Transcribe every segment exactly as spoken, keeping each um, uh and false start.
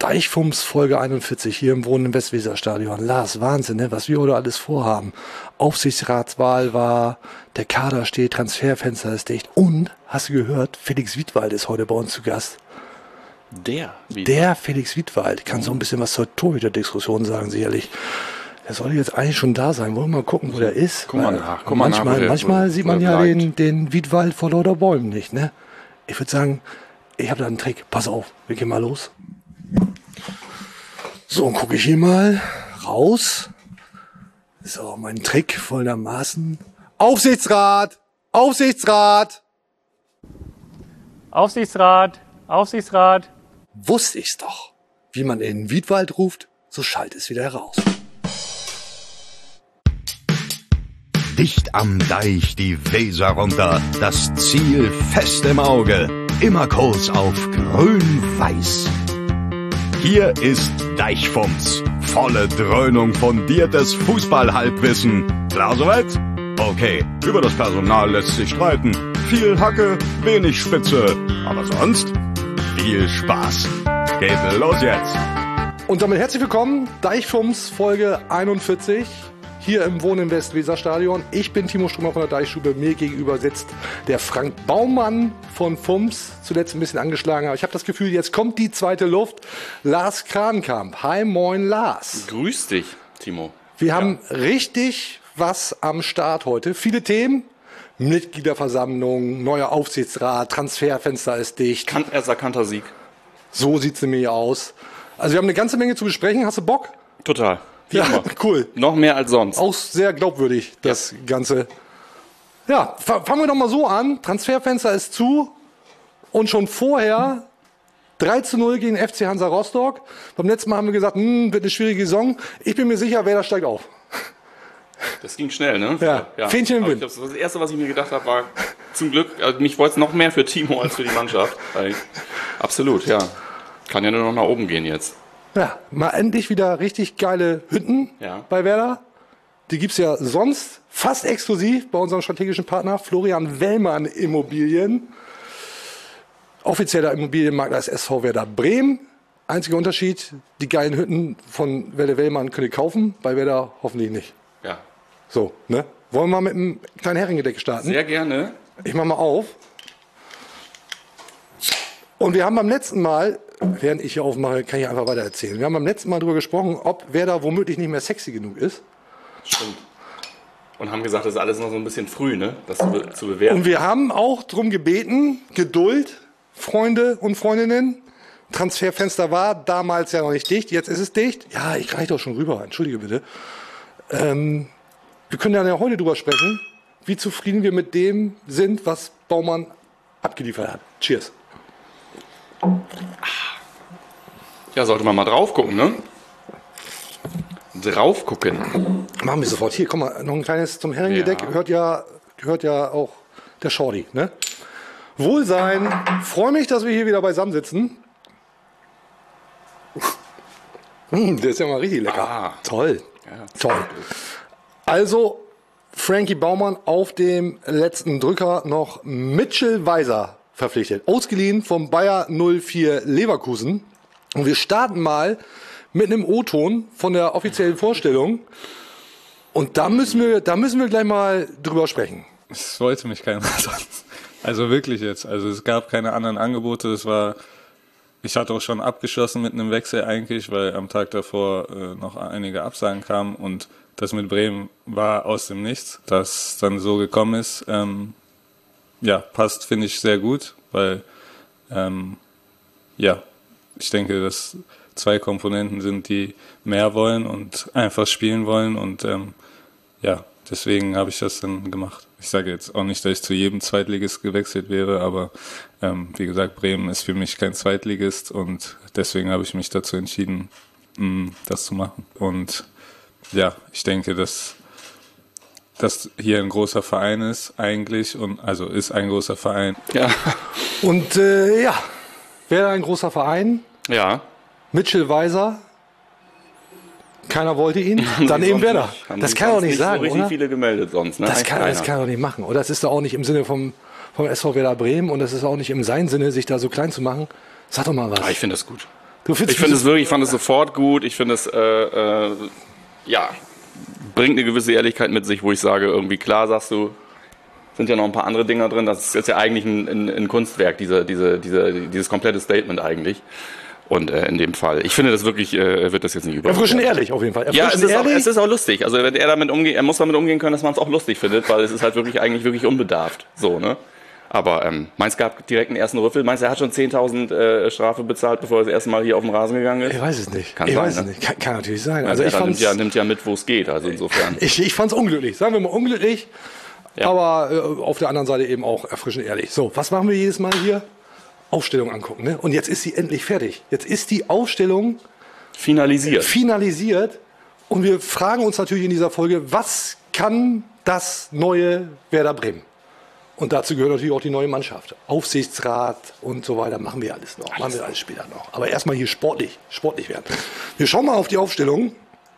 Deichfumms Folge einundvierzig hier im Wohnen im Westweserstadion. Lars, Wahnsinn, ne? Was wir heute alles vorhaben. Aufsichtsratswahl war, der Kader steht, Transferfenster ist dicht. Und, hast du gehört, Felix Wiedwald ist heute bei uns zu Gast. Der? Wiedwald. Der Felix Wiedwald kann so ein bisschen was zur Torhüter-Diskussion sagen, sicherlich. Der sollte jetzt eigentlich schon da sein. Wollen wir mal gucken, wo der ist? Guck mal nach. Guck mal manchmal nach, wo der- manchmal wo- sieht wo man der ja bleibt. den, den Wiedwald vor lauter Bäumen nicht, ne? Ich würde sagen, ich habe da einen Trick. Pass auf, wir gehen mal los. So, und gucke ich hier mal raus. So, mein Trick folgendermaßen. Aufsichtsrat! Aufsichtsrat! Aufsichtsrat, Aufsichtsrat. Wusste ich's doch. Wie man in Wiedwald ruft, so schallt es wieder heraus. Dicht am Deich die Weser runter, das Ziel fest im Auge, immer Kurs auf grün-weiß. Hier ist Deichfumms, volle Dröhnung fundiertes Fußballhalbwissen. Klar soweit? Okay, über das Personal lässt sich streiten. Viel Hacke, wenig Spitze, aber sonst viel Spaß. Geht los jetzt. Und damit herzlich willkommen, Deichfumms Folge einundvierzig, hier im Wohnen im Westweserstadion. Ich bin Timo Strömer von der Deichstube, mir gegenüber sitzt der Frank Baumann von Fumms, zuletzt ein bisschen angeschlagen, aber ich habe das Gefühl, jetzt kommt die zweite Luft. Lars Krankamp. Hi, moin Lars. Grüß dich, Timo. Wir haben richtig was am Start heute, viele Themen. Mitgliederversammlung, neuer Aufsichtsrat, Transferfenster ist dicht. Kan erst erkannter Sieg. So sieht's nämlich aus. Also wir haben eine ganze Menge zu besprechen. Hast du Bock? Total. Wie Ja, immer. cool. Noch mehr als sonst. Auch sehr glaubwürdig, das Ganze. Ja, fa- fangen wir doch mal so an. Transferfenster ist zu und schon vorher drei zu null gegen F C Hansa Rostock. Beim letzten Mal haben wir gesagt, hm, wird eine schwierige Saison. Ich bin mir sicher, wer da steigt auf. Das ging schnell, ne? Ja, Fähnchen im Aber Wind. ich glaub, das erste, was ich mir gedacht habe, war zum Glück, also mich wollte es noch mehr für Timo als für die Mannschaft. Weil, absolut, ja. Kann ja nur noch nach oben gehen jetzt. Ja, mal endlich wieder richtig geile Hütten Ja. bei Werder. Die gibt's ja sonst fast exklusiv bei unserem strategischen Partner Florian Wellmann Immobilien. Offizieller Immobilienmakler ist S V Werder Bremen. Einziger Unterschied, die geilen Hütten von Werder Wellmann könnt ihr kaufen, bei Werder hoffentlich nicht. Ja. So, ne? Wollen wir mal mit einem kleinen Heringedeck starten? Sehr gerne. Ich mach mal auf. Und wir haben beim letzten Mal, während ich hier aufmache, kann ich einfach weiter erzählen. Wir haben beim letzten Mal darüber gesprochen, ob Werder womöglich nicht mehr sexy genug ist. Stimmt. Und haben gesagt, das ist alles noch so ein bisschen früh, ne? Das zu, be zu bewerten. Und wir haben auch darum gebeten, Geduld, Freunde und Freundinnen. Transferfenster war damals ja noch nicht dicht, jetzt ist es dicht. Ja, ich reiche doch schon rüber, entschuldige bitte. Ähm, wir können ja heute drüber sprechen, wie zufrieden wir mit dem sind, was Baumann abgeliefert hat. Cheers. Ja, sollte man mal drauf gucken, ne? Drauf gucken. Machen wir sofort. Hier, komm mal, noch ein kleines zum Heringedeck. Ja. Gehört ja, gehört ja auch der Shorty, ne? Wohlsein. Freue mich, dass wir hier wieder beisammen sitzen. Hm, der ist ja mal richtig lecker. Ah. Toll. Ja. Toll. Also, Frankie Baumann auf dem letzten Drücker noch Mitchell Weiser verpflichtet. Ausgeliehen vom Bayer null vier Leverkusen. Und wir starten mal mit einem O-Ton von der offiziellen Vorstellung. Und da müssen wir, da müssen wir gleich mal drüber sprechen. Es wollte mich keiner. Also wirklich jetzt. Also es gab keine anderen Angebote. Es war, ich hatte auch schon abgeschlossen mit einem Wechsel eigentlich, weil am Tag davor äh, noch einige Absagen kamen und das mit Bremen war aus dem Nichts. Dass dann so gekommen ist, ähm, ja, passt, finde ich, sehr gut, weil ähm, ja, ich denke, dass zwei Komponenten sind, die mehr wollen und einfach spielen wollen und ähm, ja, deswegen habe ich das dann gemacht. Ich sage jetzt auch nicht, dass ich zu jedem Zweitligist gewechselt wäre, aber ähm, wie gesagt, Bremen ist für mich kein Zweitligist und deswegen habe ich mich dazu entschieden, mh, das zu machen. Und ja, ich denke, dass das hier ein großer Verein ist eigentlich und also ist ein großer Verein. Ja. Und äh, ja, wäre ein großer Verein. Ja. Mitchell Weiser. Keiner wollte ihn. Dann eben Sonst Werder. nicht. Haben Das sich kann er doch sonst nicht so sagen, richtig oder? viele gemeldet sonst, ne? Das Eigentlich kann, das keiner. kann er doch nicht machen. Oder das ist doch auch nicht im Sinne vom, vom S V Werder Bremen und das ist auch nicht im seinen Sinne, sich da so klein zu machen. Sag doch mal was. Ah, ich finde das gut. Du Ich finde es wirklich, ich fand es sofort gut. Ich finde es, äh, äh, ja, bringt eine gewisse Ehrlichkeit mit sich, wo ich sage, irgendwie klar, sagst du, sind ja noch ein paar andere Dinger drin. Das ist jetzt ja eigentlich ein, ein, ein Kunstwerk, diese, diese, diese, dieses komplette Statement eigentlich. Und äh, in dem Fall, ich finde das wirklich, äh, wird das jetzt nicht überraschen. Erfrischend ehrlich auf jeden Fall. Ja, es Erfrischend ist, auch, ehrlich. es ist auch lustig. Also wenn er damit umgeht, er muss damit umgehen können, dass man es auch lustig findet, weil es ist halt wirklich eigentlich wirklich unbedarft. So, ne? Aber ähm, Mainz gab direkt einen ersten Rüffel. Mainz, er hat schon zehntausend äh, Strafe bezahlt, bevor er das erste Mal hier auf dem Rasen gegangen ist. Ich weiß es nicht. Kann ich sein, weiß ne? es nicht. Kann, kann natürlich sein. Also Also ich er fand's, nimmt, ja, nimmt ja mit, wo es geht. Also insofern. ich, ich fand's unglücklich. Sagen wir mal unglücklich. Ja. Aber äh, auf der anderen Seite eben auch erfrischend ehrlich. So, was machen wir jedes Mal hier? Aufstellung angucken. Ne? Und jetzt ist sie endlich fertig. Jetzt ist die Aufstellung Finalisiert. finalisiert. Und wir fragen uns natürlich in dieser Folge, was kann das neue Werder Bremen? Und dazu gehört natürlich auch die neue Mannschaft. Aufsichtsrat und so weiter machen wir alles noch. Machen wir alles später noch. Aber erstmal hier sportlich, sportlich werden. Wir schauen mal auf die Aufstellung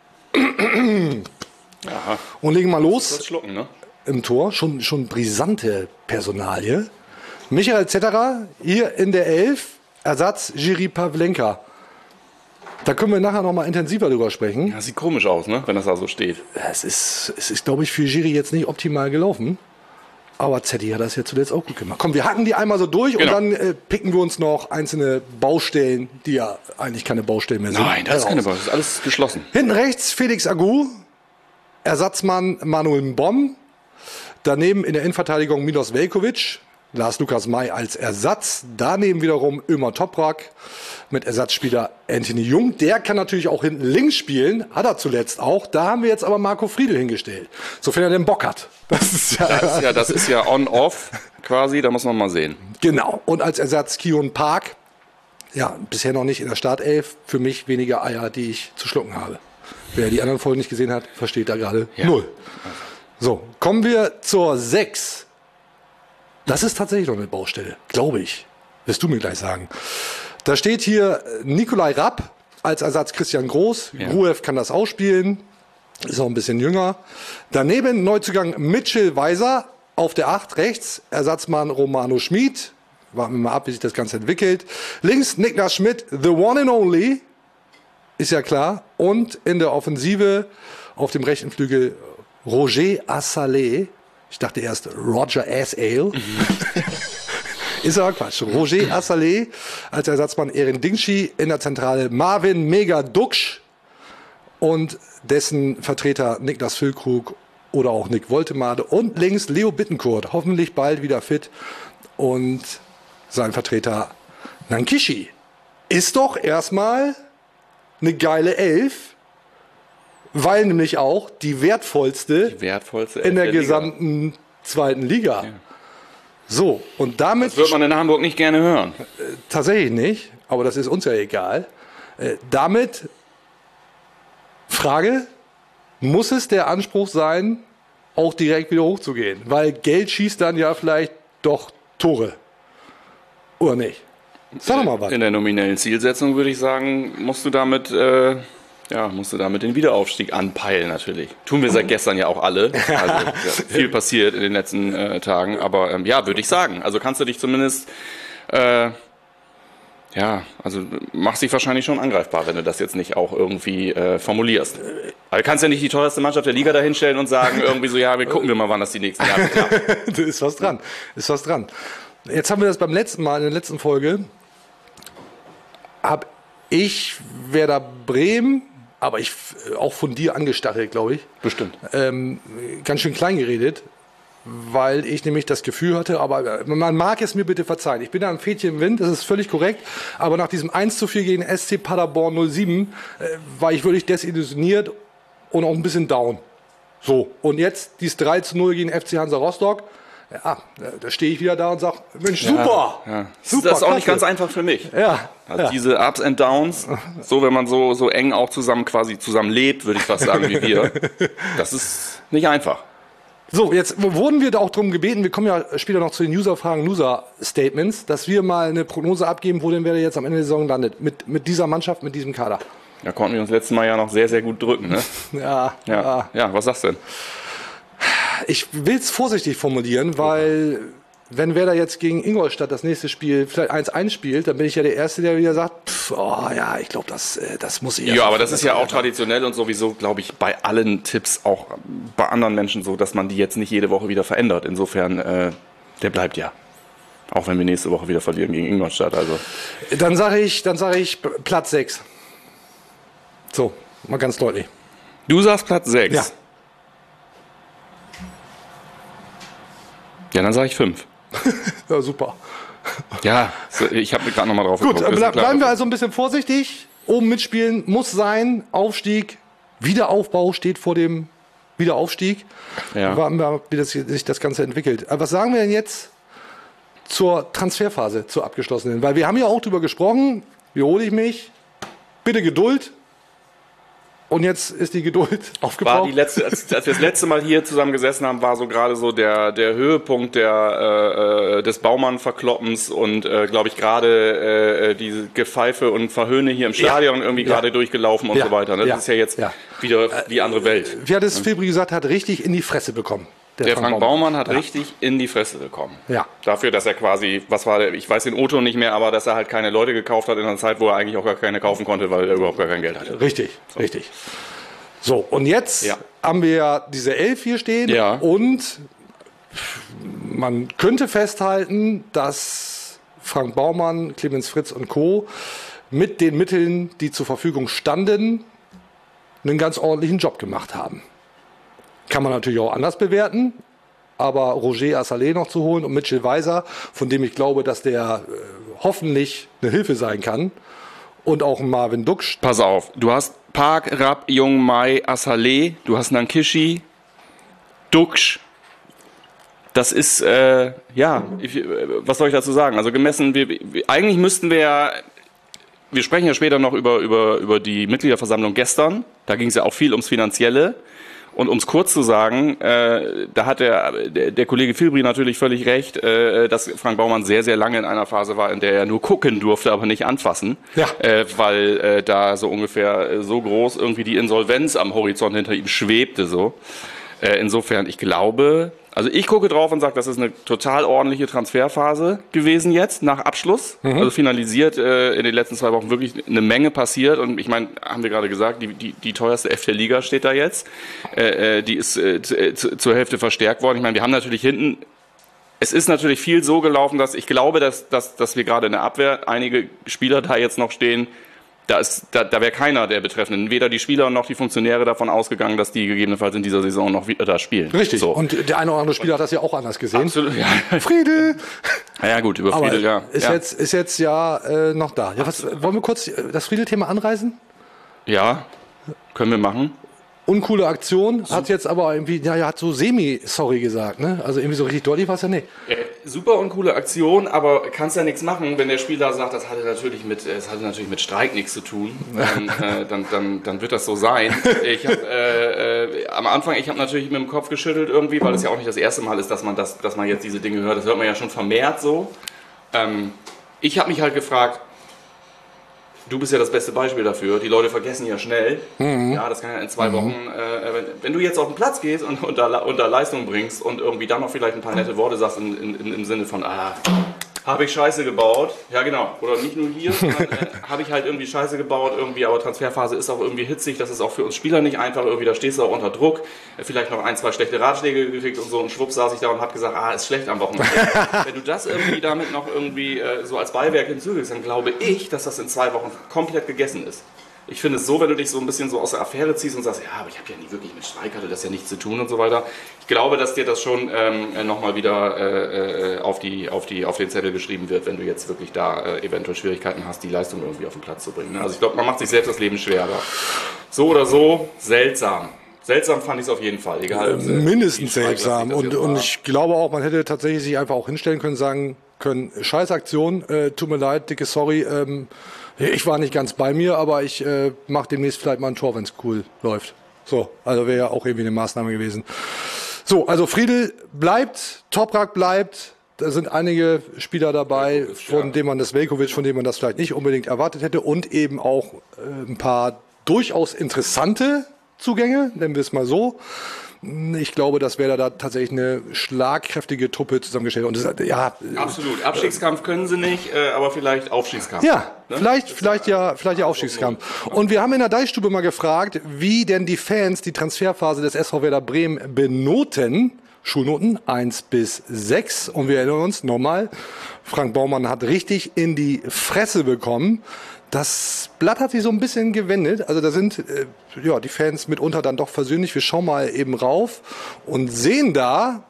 Aha. und legen mal Das los Schlucken, ne? im Tor. Schon, schon brisante Personalie. Michael Zetterer hier in der Elf. Ersatz Jiří Pavlenka. Da können wir nachher noch mal intensiver drüber sprechen. Das sieht komisch aus, ne? Wenn das da so steht. Es ist, es ist glaube ich, für Jiří jetzt nicht optimal gelaufen. Aber Zetti hat das ja zuletzt auch gut gemacht. Komm, wir hacken die einmal so durch Genau. und dann äh, picken wir uns noch einzelne Baustellen, die ja eigentlich keine Baustellen mehr sind. Nein, das ist raus. keine Baustelle. Das ist alles geschlossen. Hinten rechts Felix Agu, Ersatzmann Manuel Mbom. Daneben in der Innenverteidigung Milos Veljković, Lars Lukas May als Ersatz. Daneben wiederum Ömer Toprak mit Ersatzspieler Anthony Jung. Der kann natürlich auch hinten links spielen, hat er zuletzt auch. Da haben wir jetzt aber Marco Friedl hingestellt, sofern er den Bock hat. Das ist ja, Das ist ja, das ist ja on-off quasi, da muss man mal sehen. genau. Und als Ersatz Kion Park. Ja, bisher noch nicht in der Startelf. Für mich weniger Eier, die ich zu schlucken habe. Wer die anderen Folgen nicht gesehen hat, versteht da gerade null. So, kommen wir zur sechs. Das ist tatsächlich noch eine Baustelle, glaube ich. Wirst du mir gleich sagen. Da steht hier Nikolai Rapp als Ersatz Christian Groß. Ja. Gruev kann das ausspielen. Ist auch ein bisschen jünger. Daneben Neuzugang Mitchell Weiser auf der acht rechts. Ersatzmann Romano Schmid. Warten wir mal ab, wie sich das Ganze entwickelt. Links Niklas Schmidt, the one and only. Ist ja klar. Und in der Offensive auf dem rechten Flügel Roger Assalé. Ich dachte erst Roger Asale. Ist aber Quatsch. Roger Assalé als Ersatzmann Erin Dingschi. In der Zentrale Marvin Mega Duksch. Und dessen Vertreter Niklas Füllkrug oder auch Nick Woltemade. Und links Leo Bittencourt. Hoffentlich bald wieder fit. Und sein Vertreter Nankishi. Ist doch erstmal eine geile Elf. Weil nämlich auch die wertvollste Die wertvollste in der Elf der Liga. gesamten zweiten Liga. So, und damit Das wird man in Hamburg nicht gerne hören. tatsächlich nicht, aber das ist uns ja egal. Äh, damit Frage, muss es der Anspruch sein, auch direkt wieder hochzugehen? Weil Geld schießt dann ja vielleicht doch Tore. Oder nicht? Sag doch mal was. In der nominellen Zielsetzung würde ich sagen, musst du damit, äh, ja, musst du damit den Wiederaufstieg anpeilen natürlich. Tun wir seit gestern ja auch alle. Also ja, viel passiert in den letzten äh, Tagen, aber ähm, ja, würde ich sagen. Also kannst du dich zumindest, äh, ja, also machst dich wahrscheinlich schon angreifbar, wenn du das jetzt nicht auch irgendwie äh, formulierst. Aber du kannst ja nicht die teuerste Mannschaft der Liga dahinstellen und sagen irgendwie so, ja, wir gucken wir mal, wann das die nächsten Jahre klappt. Da ist was dran. Ist was dran. Jetzt haben wir das beim letzten Mal, in der letzten Folge, habe ich Werder Bremen, aber ich auch von dir angestachelt, glaube ich, Bestimmt. ähm, ganz schön klein geredet, weil ich nämlich das Gefühl hatte, aber man mag es mir bitte verzeihen, ich bin da ein Fädchen im Wind, das ist völlig korrekt, aber nach diesem eins zu vier gegen S C Paderborn null sieben äh, war ich wirklich desillusioniert und auch ein bisschen down. So, und jetzt dieses drei zu null gegen F C Hansa Rostock, ja, da stehe ich wieder da und sage, Mensch, super, Ja. super, Das ist auch nicht klasse. ganz einfach für mich. Ja, Also ja. diese Ups and Downs, so wenn man so, so eng auch zusammen quasi zusammen lebt, würde ich fast sagen, wie wir, das ist nicht einfach. So, jetzt wurden wir da auch darum gebeten, wir kommen ja später noch zu den User-Fragen, User-Statements, dass wir mal eine Prognose abgeben, wo denn wer jetzt am Ende der Saison landet. Mit, mit dieser Mannschaft, mit diesem Kader. Da konnten wir uns letztes Mal ja noch sehr, sehr gut drücken. Ne? Ja, Ja. ja. ja, was sagst du denn? Ich will es vorsichtig formulieren, weil wenn Werder jetzt gegen Ingolstadt das nächste Spiel vielleicht eins eins spielt, dann bin ich ja der Erste, der wieder sagt, pff, oh, ja, ich glaube, das, äh, das muss ich. Ja, aber das ist ja auch traditionell und sowieso, glaube ich, bei allen Tipps, auch bei anderen Menschen so, dass man die jetzt nicht jede Woche wieder verändert. Insofern, äh, der bleibt ja. Auch wenn wir nächste Woche wieder verlieren gegen Ingolstadt. Also. Dann sage ich, dann sage ich Platz sechs. So, mal ganz deutlich. Du sagst Platz sechs? Ja. Ja, dann sage ich fünf. Ja, super. Ja, ich habe gerade nochmal drauf Gut, geguckt. ble bleiben wir also ein bisschen vorsichtig. Oben mitspielen muss sein. Aufstieg, Wiederaufbau steht vor dem Wiederaufstieg. Ja. Warten wir mal, wie das, sich das Ganze entwickelt. Aber was sagen wir denn jetzt zur Transferphase, zur abgeschlossenen? Weil wir haben ja auch drüber gesprochen, wiederhole ich mich, bitte Geduld. Und jetzt ist die Geduld aufgebraucht. War die letzte, als, als wir das letzte Mal hier zusammen gesessen haben, war so gerade so der, der Höhepunkt der, äh, des Baumann-Verkloppens und, äh, glaube ich, gerade äh, diese Gepfeife und Verhöhne hier im Stadion ja. irgendwie ja. gerade durchgelaufen und ja. so weiter. Das ja. ist ja jetzt ja. wieder die andere Welt. Wie hat es Febri gesagt, hat richtig in die Fresse bekommen. Der, der Frank, Frank Baumann, Baumann hat ja. richtig in die Fresse bekommen. Ja. Dafür, dass er quasi, was war der, ich weiß den O-Ton nicht mehr, aber dass er halt keine Leute gekauft hat in einer Zeit, wo er eigentlich auch gar keine kaufen konnte, weil er überhaupt gar kein Geld hatte. Richtig, so. richtig. So, und jetzt ja. haben wir ja diese Elf hier stehen ja. und man könnte festhalten, dass Frank Baumann, Clemens Fritz und Co. mit den Mitteln, die zur Verfügung standen, einen ganz ordentlichen Job gemacht haben. Kann man natürlich auch anders bewerten, aber Roger Assalé noch zu holen und Mitchell Weiser, von dem ich glaube, dass der äh, hoffentlich eine Hilfe sein kann, und auch Marvin Duksch. Pass auf, du hast Park, Rapp, Jung, Mai, Assalé, du hast Nankishi, Duksch. Das ist, äh, ja, ich, was soll ich dazu sagen? Also gemessen, wir, wir, eigentlich müssten wir ja, wir sprechen ja später noch über, über, über die Mitgliederversammlung gestern, da ging es ja auch viel ums Finanzielle. Und um es kurz zu sagen, äh, da hat der, der, der Kollege Filbri natürlich völlig recht, äh, dass Frank Baumann sehr, sehr lange in einer Phase war, in der er nur gucken durfte, aber nicht anfassen. Ja. Äh, weil äh, da so ungefähr äh, so groß irgendwie die Insolvenz am Horizont hinter ihm schwebte. So. Äh, insofern, ich glaube, also ich gucke drauf und sage, das ist eine total ordentliche Transferphase gewesen jetzt, nach Abschluss. Mhm. Also finalisiert äh, in den letzten zwei Wochen wirklich eine Menge passiert. Und ich meine, haben wir gerade gesagt, die, die, die teuerste Elf der Liga steht da jetzt. Äh, die ist äh, zu, zu, zur Hälfte verstärkt worden. Ich meine, wir haben natürlich hinten, es ist natürlich viel so gelaufen, dass ich glaube, dass, dass, dass wir gerade in der Abwehr einige Spieler da jetzt noch stehen. Da, ist, da, da wäre keiner der Betreffenden, weder die Spieler noch die Funktionäre davon ausgegangen, dass die gegebenenfalls in dieser Saison noch wieder da spielen. Richtig, so. Und der eine oder andere Spieler hat das ja auch anders gesehen. Absolut, ja. Friedel! Ja, ja gut, über Friedel, ja. Ist, ja. Jetzt, ist jetzt ja äh, noch da. Ja, was, wollen wir kurz das Friedel-Thema anreißen? Ja, können wir machen. Uncoole Aktion, so. Hat jetzt aber irgendwie, ja, ja, hat so semi-sorry gesagt, ne? Also irgendwie so richtig deutlich war es ja nicht. Äh, super uncoole Aktion, aber kannst ja nichts machen, wenn der Spieler sagt, das hatte natürlich mit, es hatte natürlich mit Streik nichts zu tun. Dann, äh, dann, dann, dann wird das so sein. Ich habe äh, äh, am Anfang, ich habe natürlich mit dem Kopf geschüttelt irgendwie, weil es ja auch nicht das erste Mal ist, dass man das, dass man jetzt diese Dinge hört. Das hört man ja schon vermehrt so. Ähm, ich habe mich halt gefragt, du bist ja das beste Beispiel dafür. Die Leute vergessen ja schnell. Mhm. Ja, das kann ja in zwei mhm. Wochen, äh, wenn, wenn du jetzt auf den Platz gehst und unter, unter Leistung bringst und irgendwie dann noch vielleicht ein paar nette Worte sagst in, in, im Sinne von, ah, habe ich Scheiße gebaut. Ja, genau. Oder nicht nur hier, sondern äh, habe ich halt irgendwie Scheiße gebaut irgendwie, aber Transferphase ist auch irgendwie hitzig. Das ist auch für uns Spieler nicht einfach. Irgendwie, da stehst du auch unter Druck. Vielleicht noch ein, zwei schlechte Ratschläge gekriegt und so. Und schwupp saß ich da und habe gesagt, ah, ist schlecht am Wochenende. Wenn du das irgendwie damit noch irgendwie äh, so als Beiwerk hinzufügst, dann glaube ich, dass das in zwei Wochen komplett gegessen ist. Ich finde es so, wenn du dich so ein bisschen so aus der Affäre ziehst und sagst, ja, aber ich habe ja nie wirklich mit Streik, hatte das ja nichts zu tun und so weiter. Ich glaube, dass dir das schon ähm, nochmal wieder äh, auf, die, auf, die, auf den Zettel geschrieben wird, wenn du jetzt wirklich da äh, eventuell Schwierigkeiten hast, die Leistung irgendwie auf den Platz zu bringen. Also ich glaube, man macht sich selbst das Leben schwerer. So oder so, seltsam. Seltsam fand ich es auf jeden Fall. Egal, äh, mindestens seltsam. Und, und ich glaube auch, man hätte tatsächlich sich einfach auch hinstellen können, sagen können, scheiß Aktion, äh, tut mir leid, dicke Sorry, ähm, ich war nicht ganz bei mir, aber ich äh, mache demnächst vielleicht mal ein Tor, wenn es cool läuft. So, also wäre ja auch irgendwie eine Maßnahme gewesen. So, also Friedel bleibt, Toprak bleibt. Da sind einige Spieler dabei, Velkovic, von ja. denen man das Velkovic, von denen man das vielleicht nicht unbedingt erwartet hätte. Und eben auch äh, ein paar durchaus interessante Zugänge, nennen wir es mal so. Ich glaube, dass Werder da tatsächlich eine schlagkräftige Truppe zusammengestellt hat. Und das, ja, Absolut. Abstiegskampf können sie nicht, äh, aber vielleicht Aufstiegskampf. Ja, ne? vielleicht, vielleicht ja, vielleicht ja Aufstiegskampf. Und wir haben in der Deichstube mal gefragt, wie denn die Fans die Transferphase des S V Werder Bremen benoten. Schulnoten eins bis sechs. Und wir erinnern uns nochmal, Frank Baumann hat richtig in die Fresse bekommen. Das Blatt hat sich so ein bisschen gewendet. Also da sind äh, ja, die Fans mitunter dann doch versöhnlich. Wir schauen mal eben rauf und sehen da,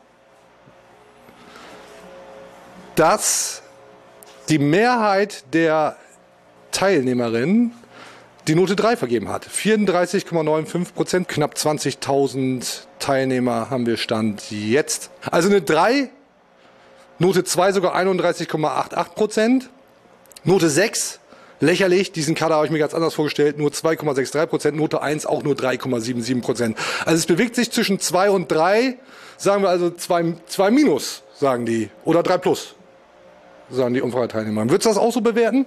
dass die Mehrheit der Teilnehmerinnen die Note drei vergeben hat. vierunddreißig Komma fünfundneunzig Prozent, knapp zwanzigtausend Teilnehmer haben wir Stand jetzt. Also eine drei, Note zwei sogar einunddreißig Komma achtundachtzig Prozent, Note sechs, lächerlich, diesen Kader habe ich mir ganz anders vorgestellt, nur zwei Komma dreiundsechzig Prozent, Note eins auch nur drei Komma siebenundsiebzig Prozent. Also es bewegt sich zwischen zwei und drei, sagen wir also zwei minus, sagen die, oder drei plus, sagen die Umfrageteilnehmer. Würdest du das auch so bewerten?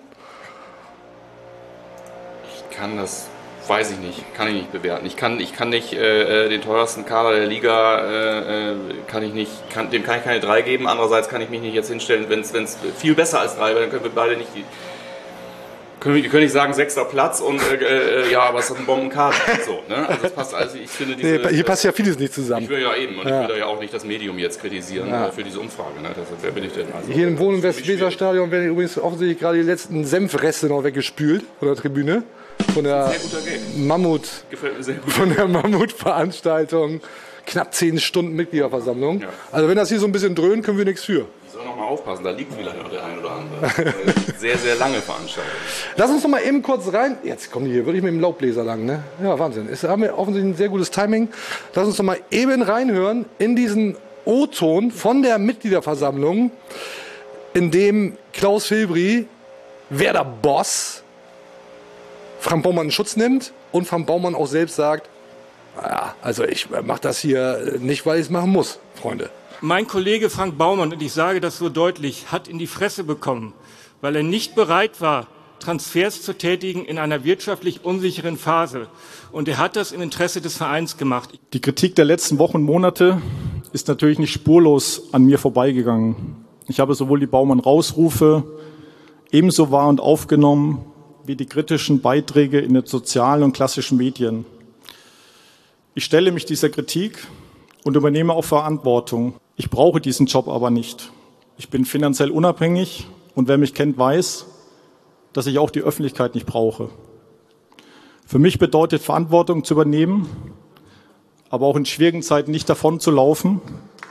Ich kann das, weiß ich nicht, kann ich nicht bewerten. Ich kann, ich kann nicht äh, den teuersten Kader der Liga, äh, kann ich nicht, kann, dem kann ich keine drei geben. Andererseits kann ich mich nicht jetzt hinstellen, wenn es viel besser als drei wäre, dann können wir beide nicht, können wir, können nicht sagen sechster Platz und äh, äh, ja, aber es hat einen Bombenkader. So, ne? Also das passt, also ich finde diese, nee, hier passt ja vieles nicht zusammen. Ich will ja eben, und ja. ich will ja auch nicht das Medium jetzt kritisieren ja. äh, für diese Umfrage. Ne? Das, wer bin ich denn? Also, hier im Wohn- und Westweserstadion werden übrigens offensichtlich gerade die letzten Senfreste noch weggespült von der Tribüne. Von der Mammut, von der Mammutveranstaltung, knapp zehn Stunden Mitgliederversammlung. Ja. Also wenn das hier so ein bisschen dröhnt, können wir nichts für. Ich soll noch mal aufpassen, da liegt vielleicht noch der ein oder andere. Sehr, sehr lange Veranstaltung. Lass uns noch mal eben kurz rein. Jetzt kommen die hier wirklich mit dem Laubbläser lang, ne? Ja, Wahnsinn. Es haben wir offensichtlich ein sehr gutes Timing. Lass uns noch mal eben reinhören in diesen O-Ton von der Mitgliederversammlung, in dem Klaus Filbri, Werder Boss, Frank Baumann in Schutz nimmt und Frank Baumann auch selbst sagt, ja, also ich mache das hier nicht, weil ich es machen muss, Freunde. Mein Kollege Frank Baumann, und ich sage das so deutlich, hat in die Fresse bekommen, weil er nicht bereit war, Transfers zu tätigen in einer wirtschaftlich unsicheren Phase. Und er hat das im Interesse des Vereins gemacht. Die Kritik der letzten Wochen und Monate ist natürlich nicht spurlos an mir vorbeigegangen. Ich habe sowohl die Baumann-Rausrufe ebenso wahr und aufgenommen, wie die kritischen Beiträge in den sozialen und klassischen Medien. Ich stelle mich dieser Kritik und übernehme auch Verantwortung. Ich brauche diesen Job aber nicht. Ich bin finanziell unabhängig und wer mich kennt, weiß, dass ich auch die Öffentlichkeit nicht brauche. Für mich bedeutet Verantwortung zu übernehmen, aber auch in schwierigen Zeiten nicht davon zu laufen.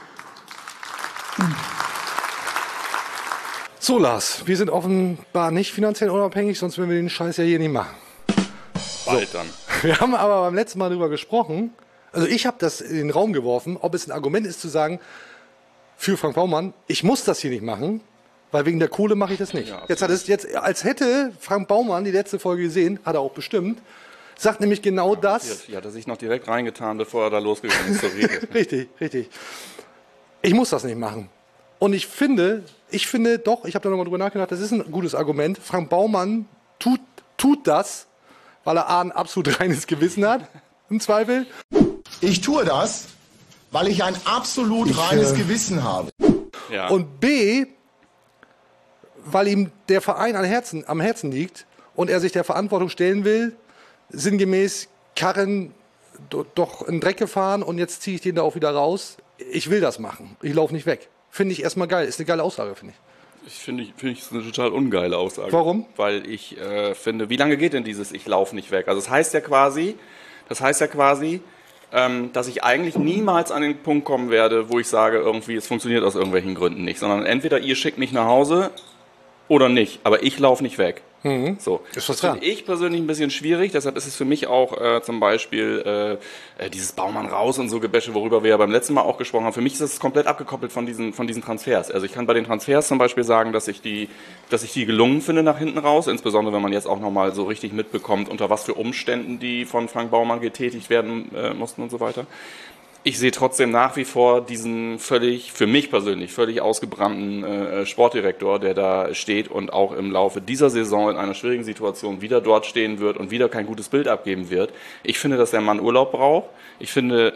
So, Lars, wir sind offenbar nicht finanziell unabhängig, sonst würden wir den Scheiß ja hier nicht machen. Bald so. Dann. Wir haben aber beim letzten Mal darüber gesprochen, also ich habe das in den Raum geworfen, ob es ein Argument ist zu sagen, für Frank Baumann, ich muss das hier nicht machen, weil wegen der Kohle mache ich das nicht. Ja, jetzt hat es jetzt, als hätte Frank Baumann die letzte Folge gesehen, hat er auch bestimmt, sagt nämlich genau ja, das. Ja, hat er sich noch direkt reingetan, bevor er da losgegangen ist zur Rede. Richtig, richtig. Ich muss das nicht machen. Und ich finde, ich finde doch, ich habe da nochmal drüber nachgedacht, das ist ein gutes Argument. Frank Baumann tut, tut das, weil er A, ein absolut reines Gewissen hat, im Zweifel. Ich tue das, weil ich ein absolut ich, reines äh, Gewissen habe. Ja. Und B, weil ihm der Verein am Herzen, am Herzen liegt und er sich der Verantwortung stellen will, sinngemäß Karren do, doch in den Dreck gefahren und jetzt ziehe ich den da auch wieder raus. Ich will das machen, ich laufe nicht weg. Finde ich erstmal geil. Ist eine geile Aussage, finde ich. Ich finde, ich finde es eine total ungeile Aussage. Warum? Weil ich äh, finde, wie lange geht denn dieses Ich laufe nicht weg? Also das heißt ja quasi, das heißt ja quasi, ähm, dass ich eigentlich niemals an den Punkt kommen werde, wo ich sage, irgendwie, es funktioniert aus irgendwelchen Gründen nicht. Sondern entweder ihr schickt mich nach Hause oder nicht. Aber ich laufe nicht weg. Mhm. So. Ist was das finde ich persönlich ein bisschen schwierig, deshalb ist es für mich auch äh, zum Beispiel äh, dieses Baumann raus und so Gebäsche, worüber wir ja beim letzten Mal auch gesprochen haben. Für mich ist das komplett abgekoppelt von diesen, von diesen Transfers. Also ich kann bei den Transfers zum Beispiel sagen, dass ich die, dass ich die gelungen finde nach hinten raus, insbesondere wenn man jetzt auch nochmal so richtig mitbekommt, unter was für Umständen die von Frank Baumann getätigt werden äh, mussten und so weiter. Ich sehe trotzdem nach wie vor diesen völlig, für mich persönlich, völlig ausgebrannten äh, Sportdirektor, der da steht und auch im Laufe dieser Saison in einer schwierigen Situation wieder dort stehen wird und wieder kein gutes Bild abgeben wird. Ich finde, dass der Mann Urlaub braucht. Ich finde,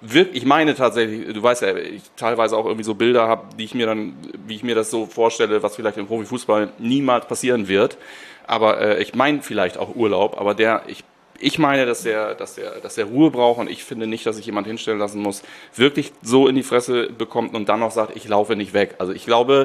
wirklich, ich meine tatsächlich, du weißt ja, ich teilweise auch irgendwie so Bilder habe, die ich mir dann, wie ich mir das so vorstelle, was vielleicht im Profifußball niemals passieren wird. Aber äh, ich meine vielleicht auch Urlaub, aber der, ich, ich meine, dass der, dass der, dass der Ruhe braucht und ich finde nicht, dass sich jemand hinstellen lassen muss, wirklich so in die Fresse bekommt und dann noch sagt, ich laufe nicht weg. Also ich glaube,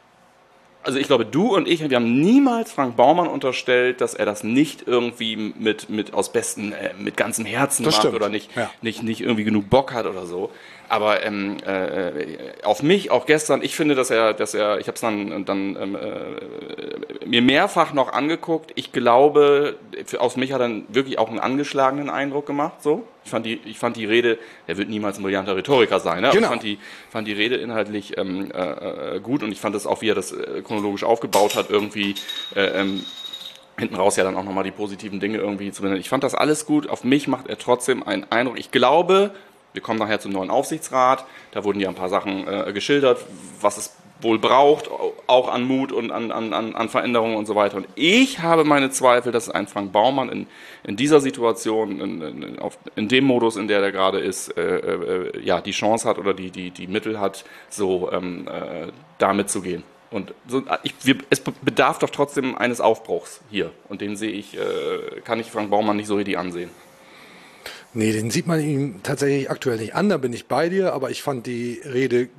Also ich glaube, du und ich, wir haben niemals Frank Baumann unterstellt, dass er das nicht irgendwie mit, mit aus besten, äh, mit ganzem Herzen Das macht stimmt. oder nicht, Ja. nicht, nicht irgendwie genug Bock hat oder so. Aber ähm, äh, auf mich, auch gestern, ich finde, dass er, dass er, ich habe es dann, dann ähm, äh, mir mehrfach noch angeguckt. Ich glaube, für, aus mich hat er wirklich auch einen angeschlagenen Eindruck gemacht. So, ich fand die, ich fand die Rede, er wird niemals ein brillanter Rhetoriker sein, ne? Aber Genau. ich fand die, fand die Rede inhaltlich ähm, äh, gut und ich fand das auch, wie er das äh, chronologisch aufgebaut hat, irgendwie. Äh, ähm, Hinten raus ja dann auch nochmal die positiven Dinge irgendwie zu benennen. Ich fand das alles gut. Auf mich macht er trotzdem einen Eindruck. Ich glaube, wir kommen nachher zum neuen Aufsichtsrat. Da wurden ja ein paar Sachen äh, geschildert, was es wohl braucht, auch an Mut und an, an, an Veränderungen und so weiter. Und ich habe meine Zweifel, dass ein Frank Baumann in, in dieser Situation, in, in, auf, in dem Modus, in der er gerade ist, äh, äh, ja, die Chance hat oder die, die, die Mittel hat, so ähm, äh, damit zu gehen. Und so, ich, wir, es bedarf doch trotzdem eines Aufbruchs hier. Und den sehe ich, äh, kann ich Frank Baumann nicht so richtig ansehen. Nee, den sieht man ihm tatsächlich aktuell nicht an, da bin ich bei dir, aber ich fand die Rede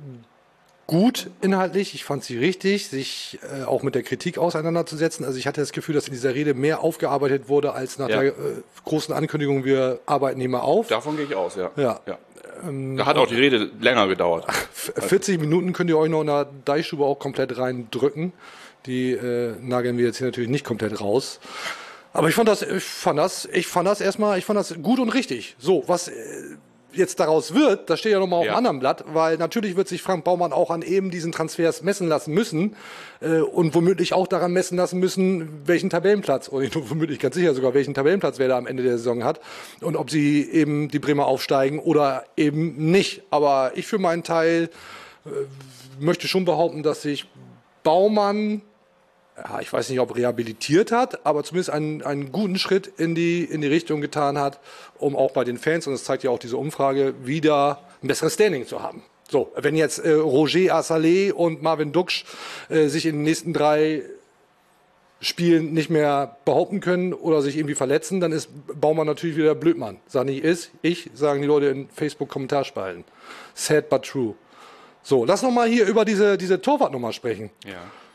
gut inhaltlich, ich fand sie richtig, sich äh, auch mit der Kritik auseinanderzusetzen. Also ich hatte das Gefühl, dass in dieser Rede mehr aufgearbeitet wurde, als nach Ja. der äh, großen Ankündigung, wir arbeiten immer auf. Davon gehe ich aus, ja. Ja. ja. Da hat auch die Rede länger gedauert. vierzig Minuten könnt ihr euch noch in der Deichstube auch komplett reindrücken. Die äh, nageln wir jetzt hier natürlich nicht komplett raus. Aber ich fand das, ich fand das, ich fand das erstmal, ich fand das gut und richtig. So, was äh, jetzt daraus wird, das steht ja nochmal auf Ja. einem anderen Blatt, weil natürlich wird sich Frank Baumann auch an eben diesen Transfers messen lassen müssen äh, und womöglich auch daran messen lassen müssen, welchen Tabellenplatz, oder womöglich ganz sicher sogar, welchen Tabellenplatz wer da am Ende der Saison hat und ob sie eben die Bremer aufsteigen oder eben nicht. Aber ich für meinen Teil äh, möchte schon behaupten, dass sich Baumann, ja, ich weiß nicht, ob rehabilitiert hat, aber zumindest einen, einen guten Schritt in die, in die Richtung getan hat, um auch bei den Fans, und das zeigt ja auch diese Umfrage, wieder ein besseres Standing zu haben. So, wenn jetzt äh, Roger Assalé und Marvin Duksch äh, sich in den nächsten drei Spielen nicht mehr behaupten können oder sich irgendwie verletzen, dann ist Baumann natürlich wieder Blödmann. Sag nicht ist, ich, sagen die Leute in Facebook-Kommentarspalten. Sad but true. So, lass noch mal hier über diese, diese Torwartnummer sprechen. Ja.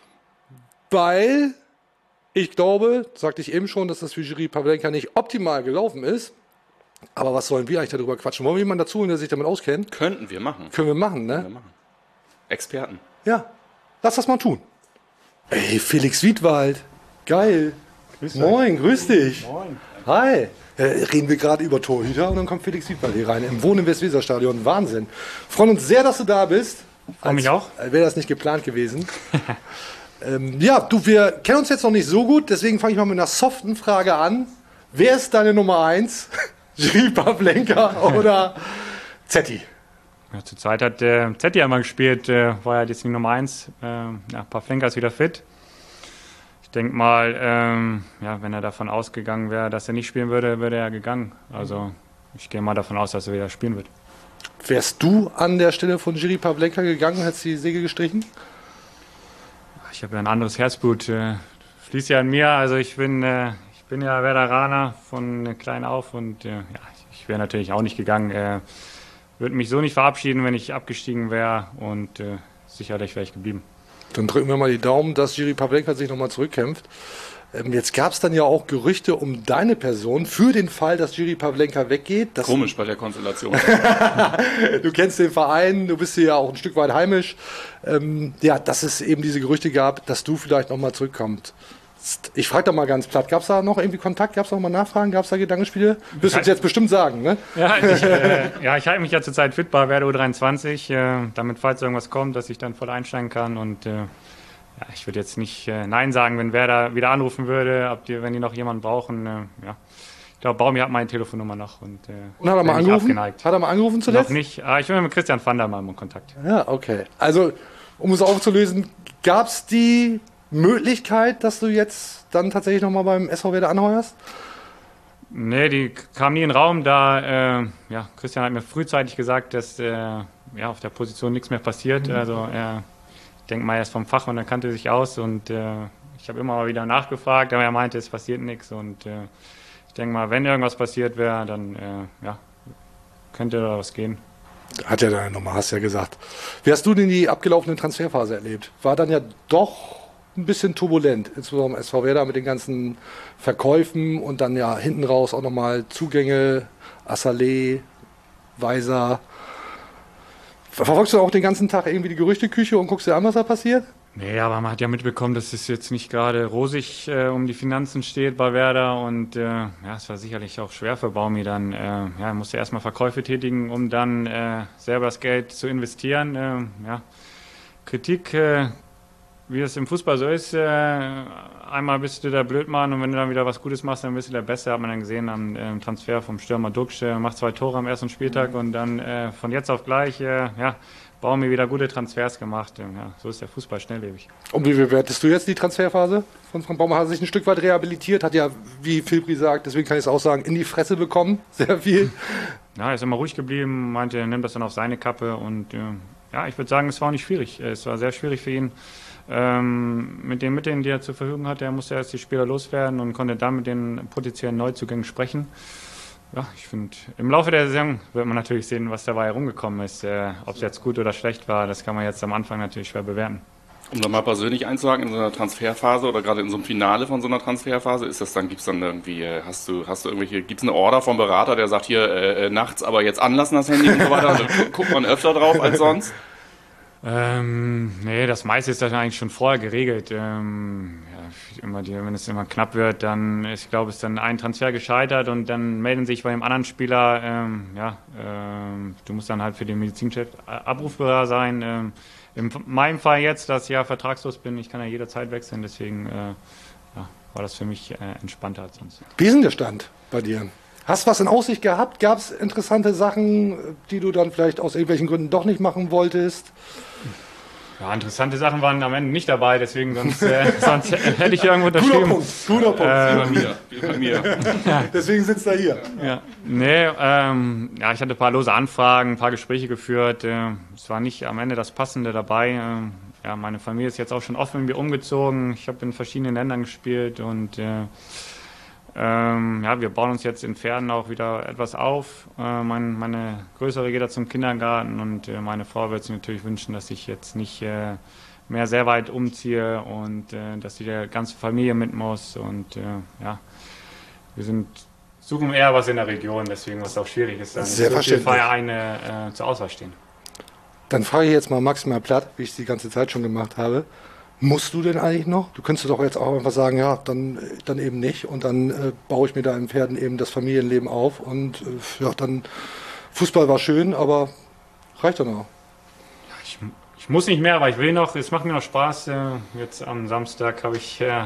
Weil ich glaube, sagte ich eben schon, dass das für Jiří Pavlenka nicht optimal gelaufen ist. Aber was sollen wir eigentlich darüber quatschen? Wollen wir jemanden dazu, der sich damit auskennt? Könnten wir machen. Können wir machen, ne? Wir machen. Experten. Ja, lass das mal tun. Ey, Felix Wiedwald. Geil. Grüß Moin, grüß dich. Moin. Hi. Äh, reden wir gerade über Torhüter und dann kommt Felix Wiedwald hier rein. Im Wohnen im Westweserstadion. Wahnsinn. Freuen uns sehr, dass du da bist. Freue mich auch. Wäre das nicht geplant gewesen. ähm, ja, du, wir kennen uns jetzt noch nicht so gut, deswegen fange ich mal mit einer soften Frage an. Wer ist deine Nummer eins? Jiří Pavlenka oder Zetti? Ja, zurzeit hat äh, Zetti einmal gespielt, äh, war ja jetzt die Nummer eins. Äh, ja, Pavlenka ist wieder fit. Ich denke mal, ähm, ja, wenn er davon ausgegangen wäre, dass er nicht spielen würde, wäre er gegangen. Also ich gehe mal davon aus, dass er wieder spielen wird. Wärst du an der Stelle von Jiří Pavlenka gegangen, hättest du die Segel gestrichen? Ich habe ja ein anderes Herzblut, äh, fließt ja in mir. Also ich bin, äh, ich bin ja Werderaner von klein auf und äh, ja, ich wäre natürlich auch nicht gegangen. Äh, würde mich so nicht verabschieden, wenn ich abgestiegen wäre und äh, sicherlich wäre ich geblieben. Dann drücken wir mal die Daumen, dass Jiří Pavlenka sich nochmal zurückkämpft. Ähm, jetzt gab es dann ja auch Gerüchte um deine Person für den Fall, dass Jiří Pavlenka weggeht. Das Komisch bei der Konstellation. Du kennst den Verein, du bist hier ja auch ein Stück weit heimisch. Ähm, ja, dass es eben diese Gerüchte gab, dass du vielleicht nochmal zurückkommst. Ich frage da mal ganz platt, gab es da noch irgendwie Kontakt, gab es noch mal Nachfragen, gab es da Gedankenspiele? Wirst du uns jetzt bestimmt sagen, ne? Ja, ich, äh, ja, ich halte mich ja zurzeit fit bei Werder U dreiundzwanzig, äh, damit, falls irgendwas kommt, dass ich dann voll einsteigen kann. Und äh, ja, ich würde jetzt nicht äh, Nein sagen, wenn Werder wieder anrufen würde, ob die, wenn die noch jemanden brauchen. Äh, ja. Ich glaube, Baumi hat meine Telefonnummer noch. Und, äh, und hat er mal bin ich angerufen? abgeneigt. Hat er mal angerufen zuletzt? Noch nicht. Ah, ich bin mit Christian van der mal in Kontakt. Ja, okay. Also, um es aufzulösen, gab es die Möglichkeit, dass du jetzt dann tatsächlich nochmal beim S V Werder anheuerst? Nee, die kam nie in den Raum, da äh, ja, Christian hat mir frühzeitig gesagt, dass äh, ja, auf der Position nichts mehr passiert. Mhm. Also äh, ich denke mal, er ist vom Fach und er kannte sich aus und äh, ich habe immer mal wieder nachgefragt, aber er meinte, es passiert nichts und äh, ich denke mal, wenn irgendwas passiert wäre, dann äh, ja, könnte da was gehen. Hat ja deine Nummer, hast ja gesagt. Wie hast du denn die abgelaufene Transferphase erlebt? War dann ja doch ein bisschen turbulent, insbesondere S V Werder mit den ganzen Verkäufen und dann ja hinten raus auch nochmal Zugänge, Assalé, Weiser. Verfolgst du auch den ganzen Tag irgendwie die Gerüchteküche und guckst dir an, was da passiert? Nee, aber man hat ja mitbekommen, dass es jetzt nicht gerade rosig äh, um die Finanzen steht bei Werder und äh, ja, es war sicherlich auch schwer für Baumi dann. Äh, ja, er musste erstmal Verkäufe tätigen, um dann äh, selber das Geld zu investieren. Äh, ja. Kritik, äh, wie es im Fußball so ist, äh, einmal bist du der Blödmann und wenn du dann wieder was Gutes machst, dann bist du der Beste, hat man dann gesehen am äh, Transfer vom Stürmer Duxch, äh, macht zwei Tore am ersten Spieltag mhm. und dann äh, von jetzt auf gleich, äh, ja, Baumi wieder gute Transfers gemacht. Ja, so ist der Fußball schnelllebig. Und wie bewertest du jetzt die Transferphase von Frank Baumann? Hat sich ein Stück weit rehabilitiert, hat ja, wie Filbri sagt, deswegen kann ich es auch sagen, in die Fresse bekommen, sehr viel. Ja, er ist immer ruhig geblieben, meinte, er nimmt das dann auf seine Kappe und äh, ja, ich würde sagen, es war auch nicht schwierig. Es war sehr schwierig für ihn. Ähm, mit den Mitteln, die er zur Verfügung hatte, er musste erst die Spieler loswerden und konnte dann mit den potenziellen Neuzugängen sprechen. Ja, ich finde, im Laufe der Saison wird man natürlich sehen, was dabei herumgekommen ist. Äh, ob es jetzt gut oder schlecht war, das kann man jetzt am Anfang natürlich schwer bewerten. Um da mal persönlich einzuhaken, in so einer Transferphase oder gerade in so einem Finale von so einer Transferphase, ist das dann, gibt's dann irgendwie, hast du, hast du irgendwelche, gibt's eine Order vom Berater, der sagt hier äh, nachts, aber jetzt anlassen das Handy und so weiter, also guckt man öfter drauf als sonst? Ähm, nee, das meiste ist dann eigentlich schon vorher geregelt. Ähm, ja, immer die, wenn es immer knapp wird, dann, ich glaube, ist dann ein Transfer gescheitert und dann melden sich bei dem anderen Spieler, ähm, ja, ähm, du musst dann halt für den Medizinchef abrufbar sein. Ähm, in meinem Fall jetzt, dass ich ja vertragslos bin, ich kann ja jederzeit wechseln, deswegen äh, ja, war das für mich äh, entspannter als sonst. Wie ist denn der Stand bei dir? Hast du was in Aussicht gehabt? Gab es interessante Sachen, die du dann vielleicht aus irgendwelchen Gründen doch nicht machen wolltest? Ja, interessante Sachen waren am Ende nicht dabei, deswegen sonst, äh, sonst hätte ich irgendwo unterschrieben. Guter Punkt, guter Punkt. Ähm, wie bei mir. Wie bei mir. Ja. Deswegen sitzt er hier. Ja, nee, ähm, ja, ich hatte ein paar lose Anfragen, ein paar Gespräche geführt. Äh, es war nicht am Ende das Passende dabei. Äh, ja, meine Familie ist jetzt auch schon oft mit mir umgezogen. Ich habe in verschiedenen Ländern gespielt und äh, Ähm, ja, wir bauen uns jetzt in Pferden auch wieder etwas auf. Äh, mein, meine Größere geht da zum Kindergarten und äh, meine Frau wird sich natürlich wünschen, dass ich jetzt nicht äh, mehr sehr weit umziehe und äh, dass die ganze Familie mit muss. Und äh, ja, wir sind, suchen eher was in der Region, deswegen was auch schwierig ist, dass sehr so viele Vereine äh, zur Auswahl stehen. Dann frage ich jetzt mal maximal platt, wie ich es die ganze Zeit schon gemacht habe. Musst du denn eigentlich noch? Du könntest doch jetzt auch einfach sagen, ja, dann, dann eben nicht. Und dann äh, baue ich mir da in Pferden eben das Familienleben auf. Und äh, ja, dann, Fußball war schön, aber reicht dann auch. Ja, ich, ich muss nicht mehr, aber ich will noch. Es macht mir noch Spaß. Äh, jetzt am Samstag habe ich, äh,